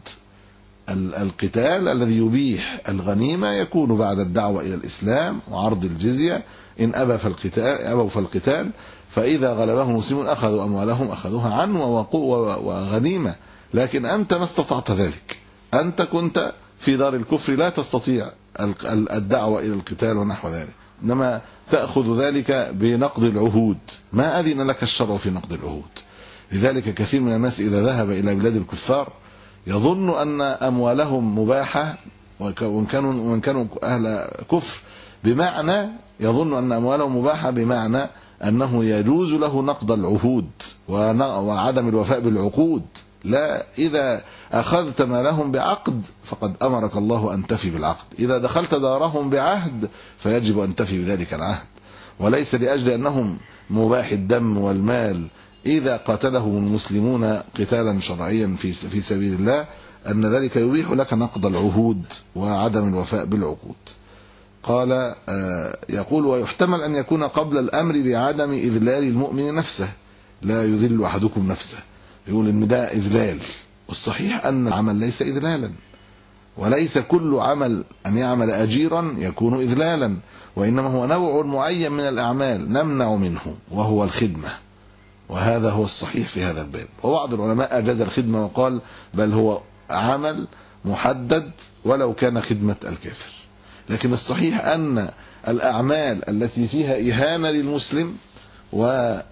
القتال الذي يبيح الغنيمة يكون بعد الدعوة إلى الإسلام وعرض الجزية، إن أبوا فالقتال، فإذا غلبهم المسلمون أخذوا أموالهم أخذوها عنه وغنيمة. لكن أنت ما استطعت ذلك، أنت كنت في دار الكفر لا تستطيع الدعوة إلى القتال ونحو ذلك، إنما تأخذ ذلك بنقض العهود، ما أذن لك الشرع في نقض العهود. لذلك كثير من الناس إذا ذهب إلى بلاد الكفار يظن أن أموالهم مباحة، وإن كانوا أهل كفر، بمعنى يظن أن أموالهم مباحة بمعنى أنه يجوز له نقض العهود وعدم الوفاء بالعقود. لا، إذا أخذت مالهم بعقد فقد أمرك الله أن تفي بالعقد، إذا دخلت دارهم بعهد فيجب أن تفي بذلك العهد، وليس لأجل أنهم مباح الدم والمال إذا قاتلهم المسلمون قتالا شرعيا في سبيل الله أن ذلك يبيح لك نقض العهود وعدم الوفاء بالعقود. قال يقول ويحتمل أن يكون قبل الأمر بعدم إذلال المؤمن نفسه، لا يذل أحدكم نفسه، يقول إن ده إذلال، والصحيح أن العمل ليس إذلالا، وليس كل عمل أن يعمل أجيرا يكون إذلالا، وإنما هو نوع معين من الأعمال نمنع منه وهو الخدمة، وهذا هو الصحيح في هذا الباب. وبعض العلماء أجاز الخدمة وقال بل هو عمل محدد ولو كان خدمة الكافر. لكن الصحيح أن الأعمال التي فيها إهانة للمسلم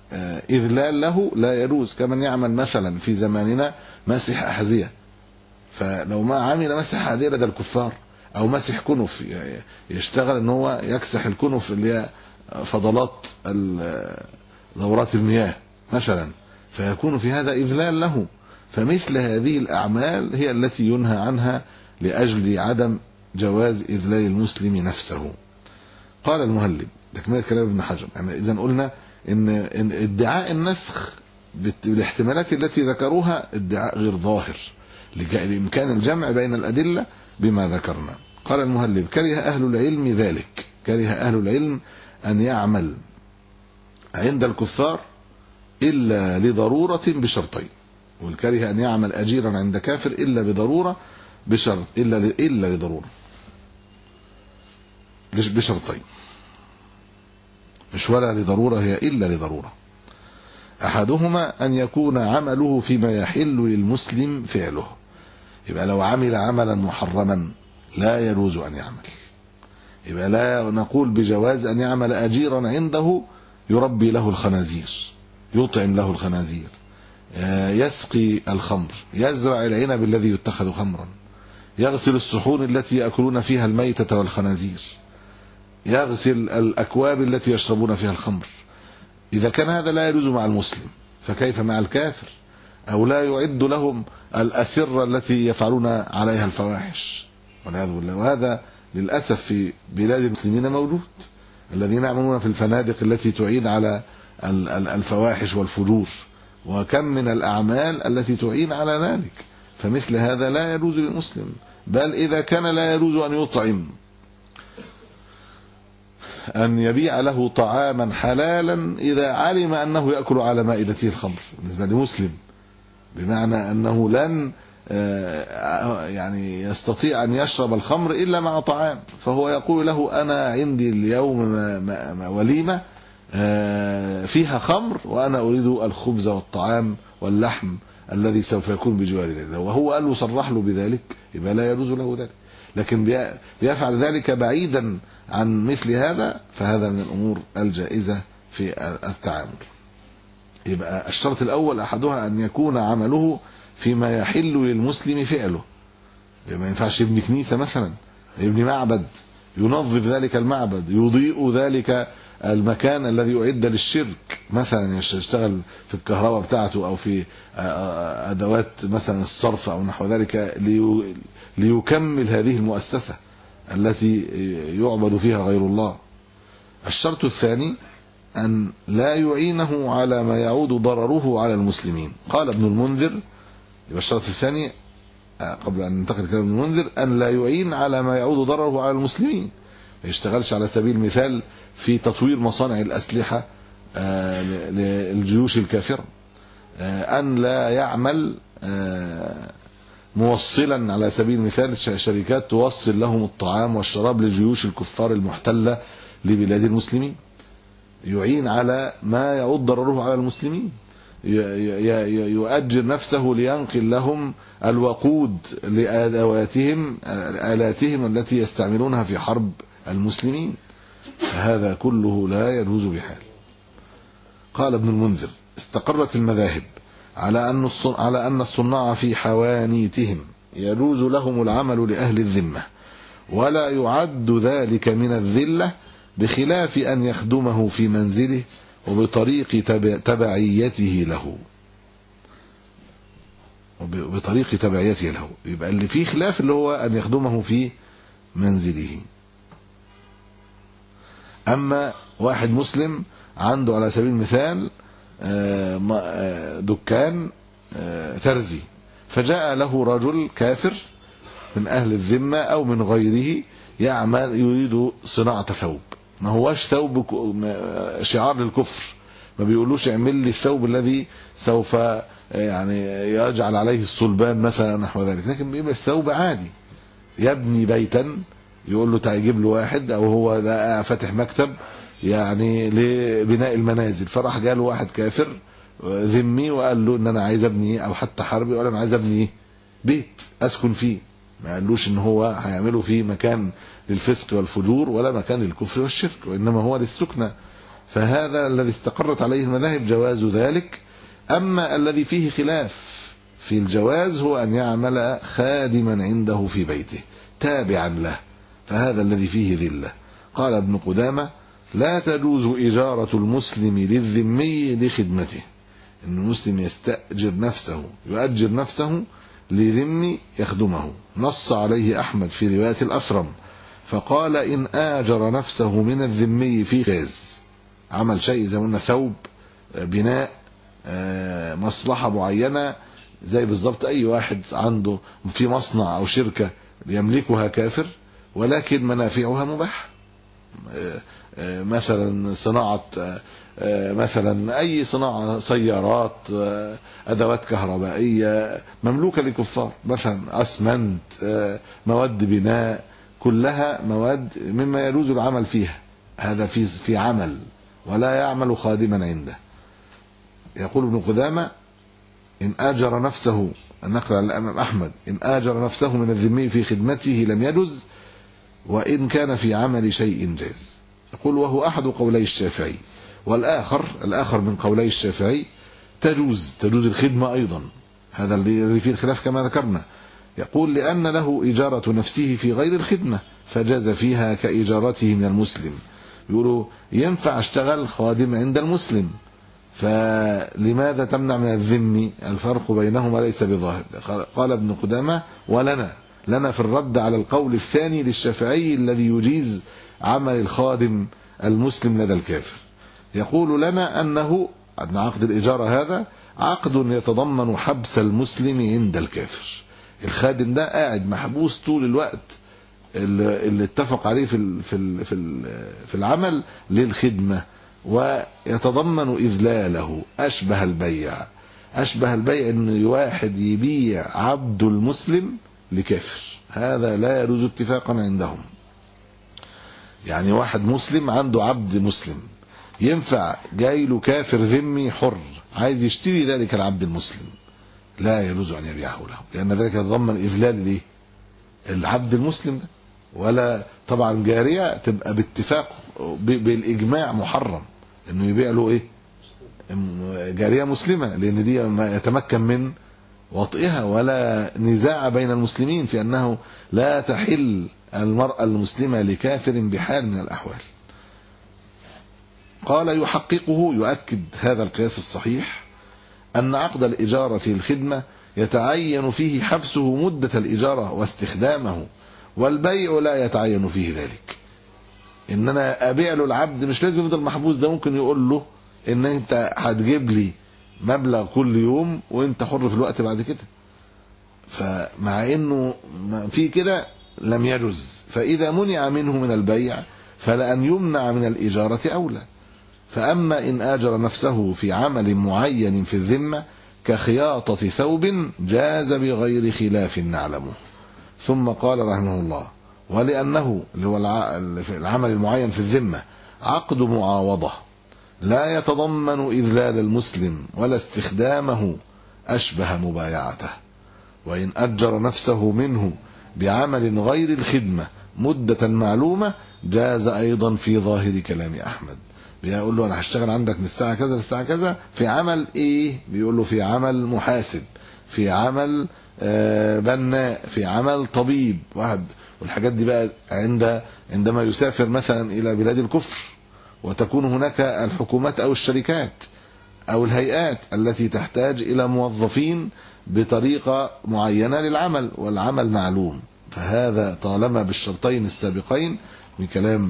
وإذلال له لا يجوز، كمن يعمل مثلا في زماننا مسح أحذية، فلو ما عمل مسح هذه لدى الكفار او مسح كنف، يشتغل ان هو يكسح الكنف اللي هي فضلات دورات المياه مثلا، فيكون في هذا إذلال له. فمثل هذه الأعمال هي التي ينهى عنها لأجل عدم جواز إذلال المسلم نفسه. قال المهلب تكملة كلام ابن حجر، يعني إذا قلنا إن ادعاء النسخ بالاحتمالات التي ذكروها ادعاء غير ظاهر لإمكان الجمع بين الأدلة بما ذكرنا. قال المهلب كره أهل العلم ذلك، كره أهل العلم أن يعمل عند الكفار إلا لضرورة بشرطين، والكره أن يعمل أجيرا عند كافر إلا بضرورة بشرط، إلا لضرورة بشرطين، مش ولا لضرورة، هي إلا لضرورة. أحدهما أن يكون عمله فيما يحل للمسلم فعله، يبقى لو عمل عملا محرما لا يجوز أن يعمل، يبقى لا نقول بجواز أن يعمل أجيرا عنده يربي له الخنازير، يطعم له الخنازير، يسقي الخمر، يزرع العنب الذي يتخذ خمرا، يغسل الصحون التي يأكلون فيها الميتة والخنازير، يغسل الأكواب التي يشربون فيها الخمر. إذا كان هذا لا يجوز مع المسلم فكيف مع الكافر؟ أو لا يعد لهم الأسرة التي يفعلون عليها الفواحش والعياذ بالله. وهذا للأسف في بلاد المسلمين موجود، الذين يعملون في الفنادق التي تعين على الفواحش والفجور، وكم من الأعمال التي تعين على ذلك. فمثل هذا لا يجوز للمسلم، بل إذا كان لا يجوز أن يطعم، أن يبيع له طعاما حلالا إذا علم أنه يأكل على مائدته الخمر بالنسبة لمسلم، بمعنى أنه لن يعني يستطيع أن يشرب الخمر إلا مع طعام، فهو يقول له أنا عندي اليوم وليمة فيها خمر وأنا أريد الخبز والطعام واللحم الذي سوف يكون بجوار ذلك، وهو قال له صرح له بذلك يبقى لا يجوز له ذلك. لكن بيفعل ذلك بعيدا عن مثل هذا، فهذا من الأمور الجائزة في التعامل. يبقى الشرط الأول أحدها أن يكون عمله فيما يحل للمسلم فعله، ما ينفعش يبني كنيسة مثلا، يبني معبد، ينظف ذلك المعبد، يضيء ذلك المكان الذي أعد للشرك، مثلا يشتغل في الكهرباء بتاعته أو في أدوات مثلا الصرف أو نحو ذلك ليكمل هذه المؤسسة التي يعبد فيها غير الله. الشرط الثاني أن لا يعينه على ما يعود ضرره على المسلمين. قال ابن المنذر، يبقى الشرط الثاني قبل أن ننتقل كلام ابن المنذر أن لا يعين على ما يعود ضرره على المسلمين، ما يشتغلش على سبيل المثال في تطوير مصانع الأسلحة للجيوش الكافرة، أن لا يعمل موصلا على سبيل المثال شركات توصل لهم الطعام والشراب لجيوش الكفار المحتلة لبلاد المسلمين، يعين على ما يعود ضرره على المسلمين، يؤجر نفسه لينقل لهم الوقود لآلاتهم التي يستعملونها في حرب المسلمين، هذا كله لا يجوز بحال. قال ابن المنذر استقرت المذاهب على أن الصناع في حوانيتهم يجوز لهم العمل لأهل الذمة، ولا يعد ذلك من الذلة، بخلاف أن يخدمه في منزله وبطريق تبعيته له، يبقى اللي فيه خلاف اللي هو أن يخدمه في منزله. أما واحد مسلم عنده على سبيل المثال دكان ترزي، فجاء له رجل كافر من أهل الذمة أو من غيره يريد صناعة ثوب، ما هوش ثوب شعار للكفر، ما بيقولوش اعمل لي الثوب الذي سوف يعني يجعل عليه الصلبان مثلا نحو ذلك، لكن بيبقى الثوب عادي. يبني بيتا يقول له تعال جيب له واحد، او هو ده فاتح مكتب يعني لبناء المنازل، فراح جاله واحد كافر ذمي وقال له ان انا عايز ابني، او حتى حربي وقال انا عايز ابني بيت اسكن فيه، ما قالوش ان هو هيعمله فيه مكان للفسق والفجور ولا مكان للكفر والشرك، وانما هو للسكنة. فهذا الذي استقرت عليه المذاهب جواز ذلك. اما الذي فيه خلاف في الجواز هو أن يعمل خادما عنده في بيته تابعا له، فهذا الذي فيه ذلة. قال ابن قدامة: لا تجوز إجارة المسلم للذمي لخدمته، إن المسلم يؤجر نفسه لذمي يخدمه. نص عليه أحمد في رواية الأثرم فقال: إن آجر نفسه من الذمي في غاز، عمل شيء زي ما قلنا ثوب، بناء، مصلحة معينة، زي بالضبط أي واحد عنده في مصنع أو شركة يملكها كافر ولكن منافعها مباح، مثلا صناعة، مثلا أي صناعة، سيارات، أدوات كهربائية مملوكة لكفار، مثلا أسمنت، مواد بناء، كلها مواد مما يجوز العمل فيها، هذا في عمل ولا يعمل خادما عنده. يقول ابن قدامة: إن آجر نفسه، النقل عن الإمام أحمد: إن آجر نفسه من الذمي في خدمته لم يجز، وإن كان في عمل شيء جاز. يقول: وهو أحد قولي الشافعي، والآخر من قولي الشافعي تجوز الخدمة أيضا، هذا اللي فيه الخلاف كما ذكرنا. يقول: لأن له إجارة نفسه في غير الخدمة فجاز فيها كإجارته من المسلم. يقولوا ينفع اشتغل خادم عند المسلم، فلماذا تمنع من الذمي؟ الفرق بينهما ليس بظاهر. قال ابن قدامة: لنا في الرد على القول الثاني للشافعي الذي يجيز عمل الخادم المسلم لدى الكافر. يقول لنا أن عقد الإجارة هذا عقد يتضمن حبس المسلم عند الكافر. الخادم ده قاعد محبوس طول الوقت اللي اتفق عليه في العمل للخدمة، ويتضمن إذلاله. أشبه البيع ان واحد يبيع عبد المسلم لكافر، هذا لا يجوز اتفاقا عندهم. يعني واحد مسلم عنده عبد مسلم، ينفع جاي له كافر ذمي حر عايز يشتري ذلك العبد المسلم؟ لا يجوز ان يبيعه له، لان ذلك يتضمن اذلال العبد المسلم ده. ولا طبعا جارية تبقى باتفاق بالاجماع محرم انه يبيع له جارية مسلمة، لان دي ما يتمكن من وطئها، ولا نزاع بين المسلمين في انه لا تحل المرأة المسلمة لكافر بحال من الاحوال. قال: يؤكد هذا القياس الصحيح ان عقد الاجارة للخدمة يتعين فيه حبسه مدة الاجارة واستخدامه، والبيع لا يتعين فيه ذلك. ان انا ابيع له العبد مش لازم يفضل محبوس، ده ممكن يقول له ان انت هتجيب لي مبلغ كل يوم وانت حر في الوقت بعد كده، فمع انه في كده لم يجز. فاذا منع منه من البيع فلأن يمنع من الإجارة أولى. فأما إن آجر نفسه في عمل معين في الذمة كخياطة ثوب جاز بغير خلاف نعلمه. ثم قال رحمه الله: ولأنه العمل المعين في الذمة عقد معاوضة لا يتضمن إذلال المسلم ولا استخدامه أشبه مبايعته، وإن أجر نفسه منه بعمل غير الخدمة مدة معلومة جاز أيضا في ظاهر كلام أحمد. بيقول له أنا هشتغل عندك من الساعة كذا للساعة كذا في عمل إيه؟ بيقول له في عمل محاسب، في عمل بناء، في عمل طبيب واحد. والحاجات دي بقى عندما يسافر مثلا إلى بلاد الكفر وتكون هناك الحكومات أو الشركات أو الهيئات التي تحتاج إلى موظفين بطريقة معينة للعمل، والعمل معلوم، فهذا طالما بالشرطين السابقين من كلام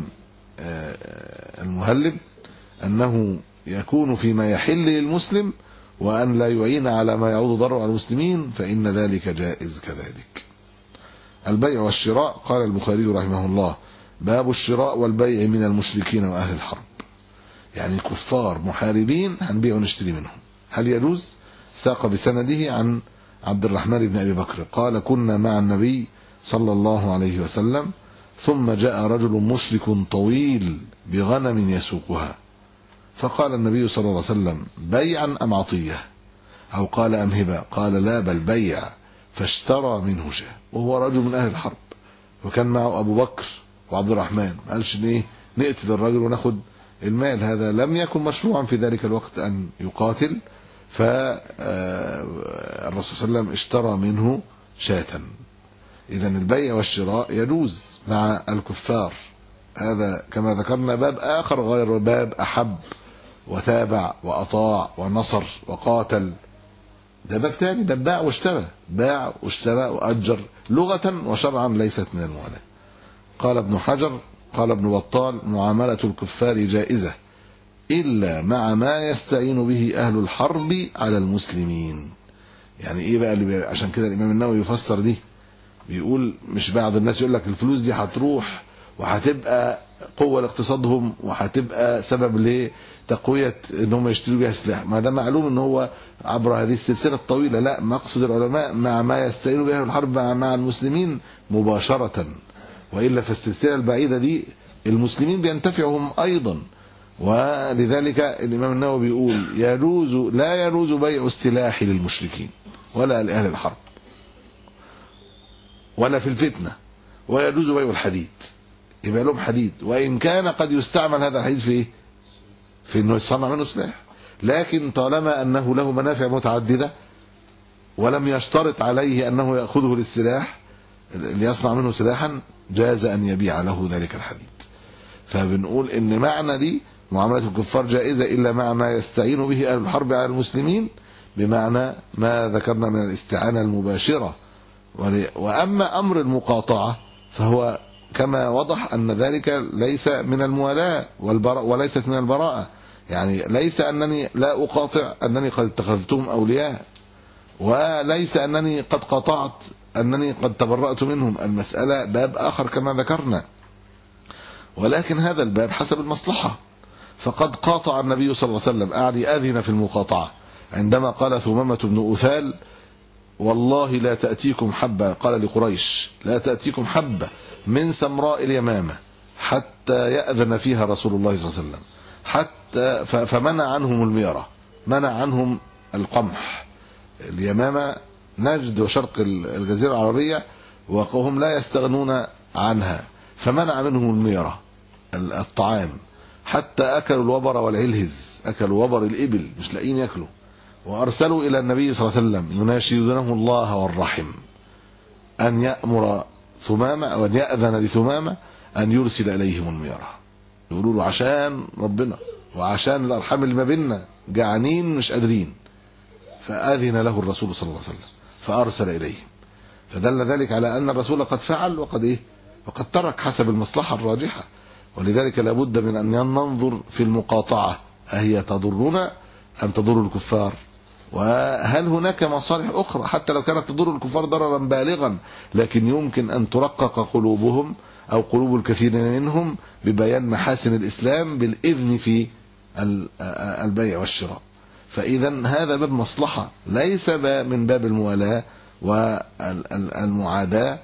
المهلب أنه يكون فيما يحل للمسلم وأن لا يعين على ما يعود ضرر على المسلمين فإن ذلك جائز كذلك. البيع والشراء. قال البخاري رحمه الله: باب الشراء والبيع من المشركين وأهل الحرب. يعني كفار محاربين هنبيع ونشتري منهم، هل يجوز؟ ساق بسنده عن عبد الرحمن بن أبي بكر قال: كنا مع النبي صلى الله عليه وسلم ثم جاء رجل مشرك طويل بغنم يسوقها، فقال النبي صلى الله عليه وسلم: بيعا أم عطية؟ أو قال أم هبة؟ قال لا بل بيع، فاشترى منه شاة، وهو رجل من أهل الحرب وكان معه أبو بكر وعبد الرحمن. ما قالش نقتل الرجل وناخد المال، هذا لم يكن مشروعا في ذلك الوقت أن يقاتل، فالرسول صلى الله عليه وسلم اشترى منه شاة. إذا البيع والشراء يجوز مع الكفار. هذا كما ذكرنا باب آخر غير باب أحب وتابع وأطاع ونصر وقاتل. ده باب تاني، باب باع واشترى، باع واشترى وأجر، لغة وشرعا ليست من الموالاة. قال ابن حجر قال ابن بطال: معاملة الكفار جائزة إلا مع ما يستعين به أهل الحرب على المسلمين. يعني إيه بقى اللي عشان كده الإمام النووي يفسر دي، بيقول مش بعض الناس يقول لك الفلوس دي هتروح وهتبقى قوة لاقتصادهم وهتبقى سبب لتقوية ان هم يشتروا بيها سلاح. ما ده معلوم ان هو عبر هذه السلسلة الطويلة. لا، مقصد العلماء مع ما يستعين به الحرب مع المسلمين مباشرة، وإلا في السلسلة البعيدة دي المسلمين بينتفعهم أيضا. ولذلك الإمام النووي بيقول لا يجوز بيع السلاح للمشركين ولا لأهل الحرب ولا في الفتنة، ويجوز بيع الحديد، يبقى لهم حديد، وإن كان قد يستعمل هذا الحديد في انه يصنع منه سلاح، لكن طالما انه له منافع متعددة ولم يشترط عليه انه يأخذه للسلاح ليصنع منه سلاحا، جاز ان يبيع له ذلك الحديد. فبنقول ان معنى دي معاملة الكفار جائزة الا مع ما يستعين به اهل الحرب على المسلمين، بمعنى ما ذكرنا من الاستعانة المباشرة. واما امر المقاطعة فهو كما وضح ان ذلك ليس من الموالاة وليست من البراءة. يعني ليس انني لا اقاطع انني قد اتخذتهم اولياء، وليس انني قد قطعت انني قد تبرأت منهم. المسألة باب اخر كما ذكرنا، ولكن هذا الباب حسب المصلحة. فقد قاطع النبي صلى الله عليه وسلم، أعني أذن في المقاطعة، عندما قال ثمامة بن أثال: والله لا تأتيكم حبة، قال لقريش: لا تأتيكم حبة من سمراء اليمامة حتى يأذن فيها رسول الله صلى الله عليه وسلم، فمنع عنهم الميرة، منع عنهم القمح. اليمامة نجد وشرق الجزيرة العربية، وهم لا يستغنون عنها، فمنع منهم الميرة الطعام، حتى أكلوا الوبر والعلهز، أكلوا وبر الإبل مش لاقين يأكلوا. وأرسلوا إلى النبي صلى الله عليه وسلم يناشدونه الله والرحم أن يأمر ثمامة وأن يأذن لثمامة أن يرسل إليهم الميرة. يقولوا له عشان ربنا وعشان الأرحام اللي ما بيننا، جعانين مش قادرين. فأذن له الرسول صلى الله عليه وسلم فأرسل إليهم، فدل ذلك على أن الرسول قد فعل وقد ترك حسب المصلحة الراجحة. ولذلك لابد من أن ننظر في المقاطعة، أهي تضرنا أم تضر الكفار؟ وهل هناك مصالح أخرى حتى لو كانت تضر الكفار ضررا بالغا، لكن يمكن أن ترقق قلوبهم أو قلوب الكثير منهم ببيان محاسن الإسلام بالإذن في البيع والشراء. فإذا هذا باب مصلحة، ليس من باب الموالاة والمعاداة.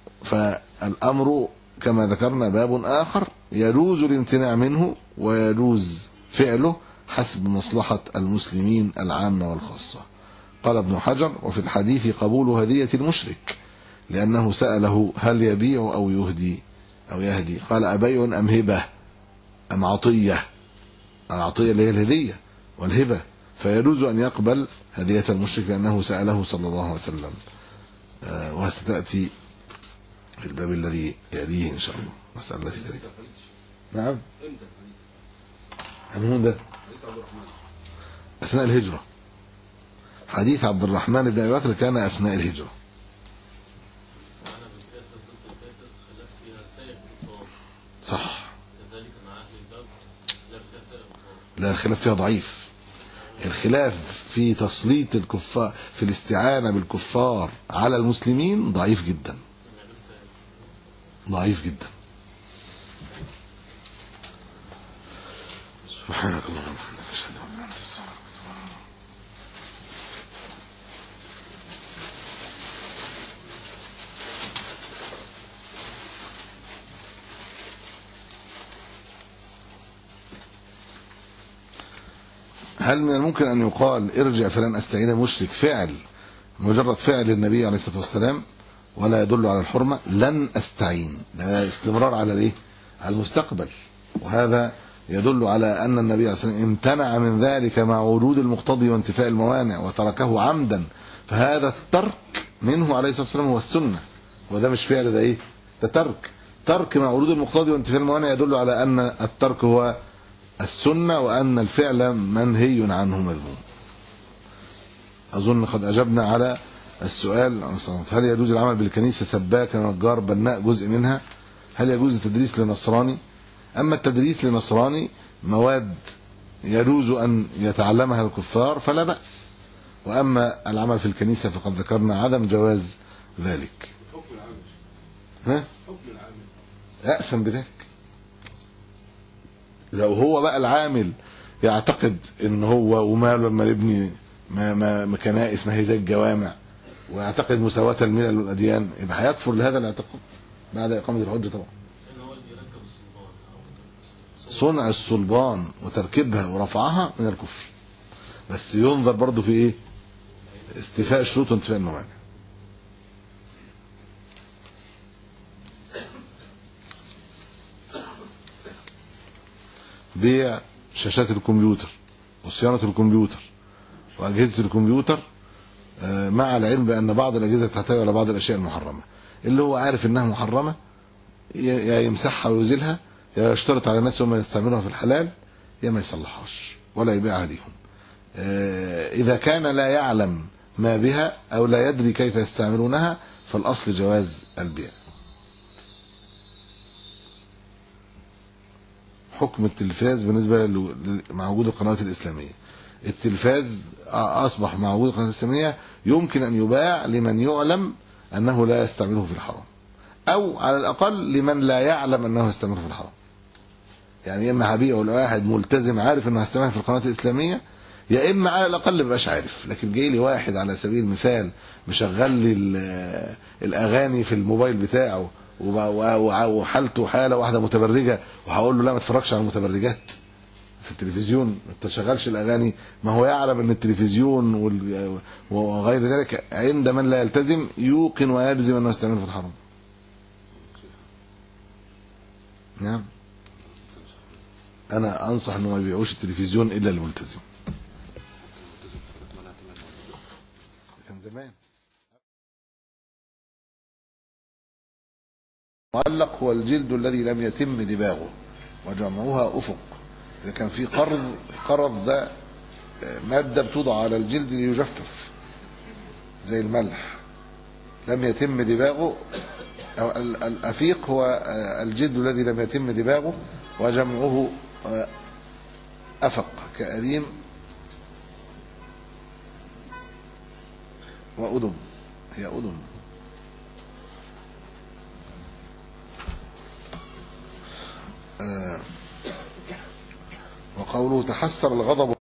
فالأمر كما ذكرنا باب آخر يجوز الامتناع منه ويجوز فعله حسب مصلحة المسلمين العامة والخاصة. قال ابن حجر: وفي الحديث قبول هدية المشرك، لأنه سأله هل يبيع أو يهدي، قال: أبيع أم هبة أم عطية؟ العطية اللي هي الهدية والهبة، فيجوز أن يقبل هدية المشرك لأنه سأله صلى الله عليه وسلم. وستأتي في الباب الذي يليه إن شاء الله مسألة التي تليه. نعم، ده أثناء الهجرة. حديث عبد الرحمن بن أبي بكر كان أثناء الهجرة. صح، لا الخلاف فيها ضعيف. الخلاف في تسليط الكفار، في الاستعانة بالكفار على المسلمين ضعيف جدا، ضعيف جدا. سبحانك اللهم وبحمدك أشهد أن لا إله إلا أنت أستغفرك. هل من الممكن أن يقال ارجع فلن أستعين مشرك فعل مجرد فعل النبي عليه الصلاة والسلام ولا يدل على الحرمة؟ لن أستعين ده استمرار على على المستقبل، وهذا يدل على أن النبي عليه الصلاة والسلام امتنع من ذلك مع وجود المقتضي وانتفاء الموانع وتركه عمدا، فهذا الترك منه عليه الصلاة والسلام هو السنة، وده مش فعل، ده ايه؟ ده ترك مع وجود المقتضي وانتفاء الموانع يدل على أن الترك هو السنة، وأن الفعل منهي عنه مذموم. أظن قد أجبنا على السؤال. هل يجوز العمل بالكنيسة سباك نجار بناء جزء منها؟ هل يجوز التدريس لنصراني؟ أما التدريس لنصراني مواد يجوز أن يتعلمها الكفار فلا بأس، وأما العمل في الكنيسة فقد ذكرنا عدم جواز ذلك. حكم العامل يأثم بذلك. لو هو بقى العامل يعتقد ان هو وماله لما يبني ما كنائس ما هي زي الجوامع، ويعتقد مساواة الملل والأديان، يبقى هيكفر لهذا الاعتقاد بعد إقامة الحجة طبعا. صنع الصلبان وتركيبها ورفعها من الكفر، بس ينظر برضو في ايه؟ استيفاء الشروط وانتفاء الموانع. بيع شاشات الكمبيوتر وصيانة الكمبيوتر وأجهزة الكمبيوتر مع العلم بأن بعض الأجهزة تحتوي على بعض الأشياء المحرمة، اللي هو عارف إنها محرمة يا يمسحها ويزيلها، يا يشترط على الناس هم يستعملوها في الحلال، يا ما يصلحهاش ولا يبيعها ليهم. إذا كان لا يعلم ما بها أو لا يدري كيف يستعملونها فالأصل جواز البيع. حكم التلفاز بالنسبة مع وجود القنوات الإسلامية. التلفاز أصبح مع وجود القنوات الإسلامية يمكن أن يباع لمن يعلم أنه لا يستعمله في الحرام، أو على الأقل لمن لا يعلم أنه يستعمله في الحرام. يعني إما هبيعه لواحد ملتزم عارف أنه هيستعمله في القنوات الإسلامية، يا إما على الأقل مبقاش عارف. لكن جاي لي واحد على سبيل المثال مشغل لي الأغاني في الموبايل بتاعه وحالته حالة واحدة متبرجة، وهقول له لا ما تتفرجش على المتبرجات في التلفزيون، ما تشغلش الأغاني، ما هو يعلم أن التلفزيون وغير ذلك عند من لا يلتزم يوقن ويلزم أنه يستعمله في الحرام. نعم، أنا أنصح أنه ما يبيعوش التلفزيون إلا الملتزم. كان زمان معلق هو الجلد الذي لم يتم دباغه وجمعها أفق. إذا كان في قرض ده مادة بتوضع على الجلد ليجفف زي الملح، لم يتم دباغه. الأفيق هو الجلد الذي لم يتم دباغه وجمعه أفق كأديم وأذن، هي أذن. وقوله تحسر الغضب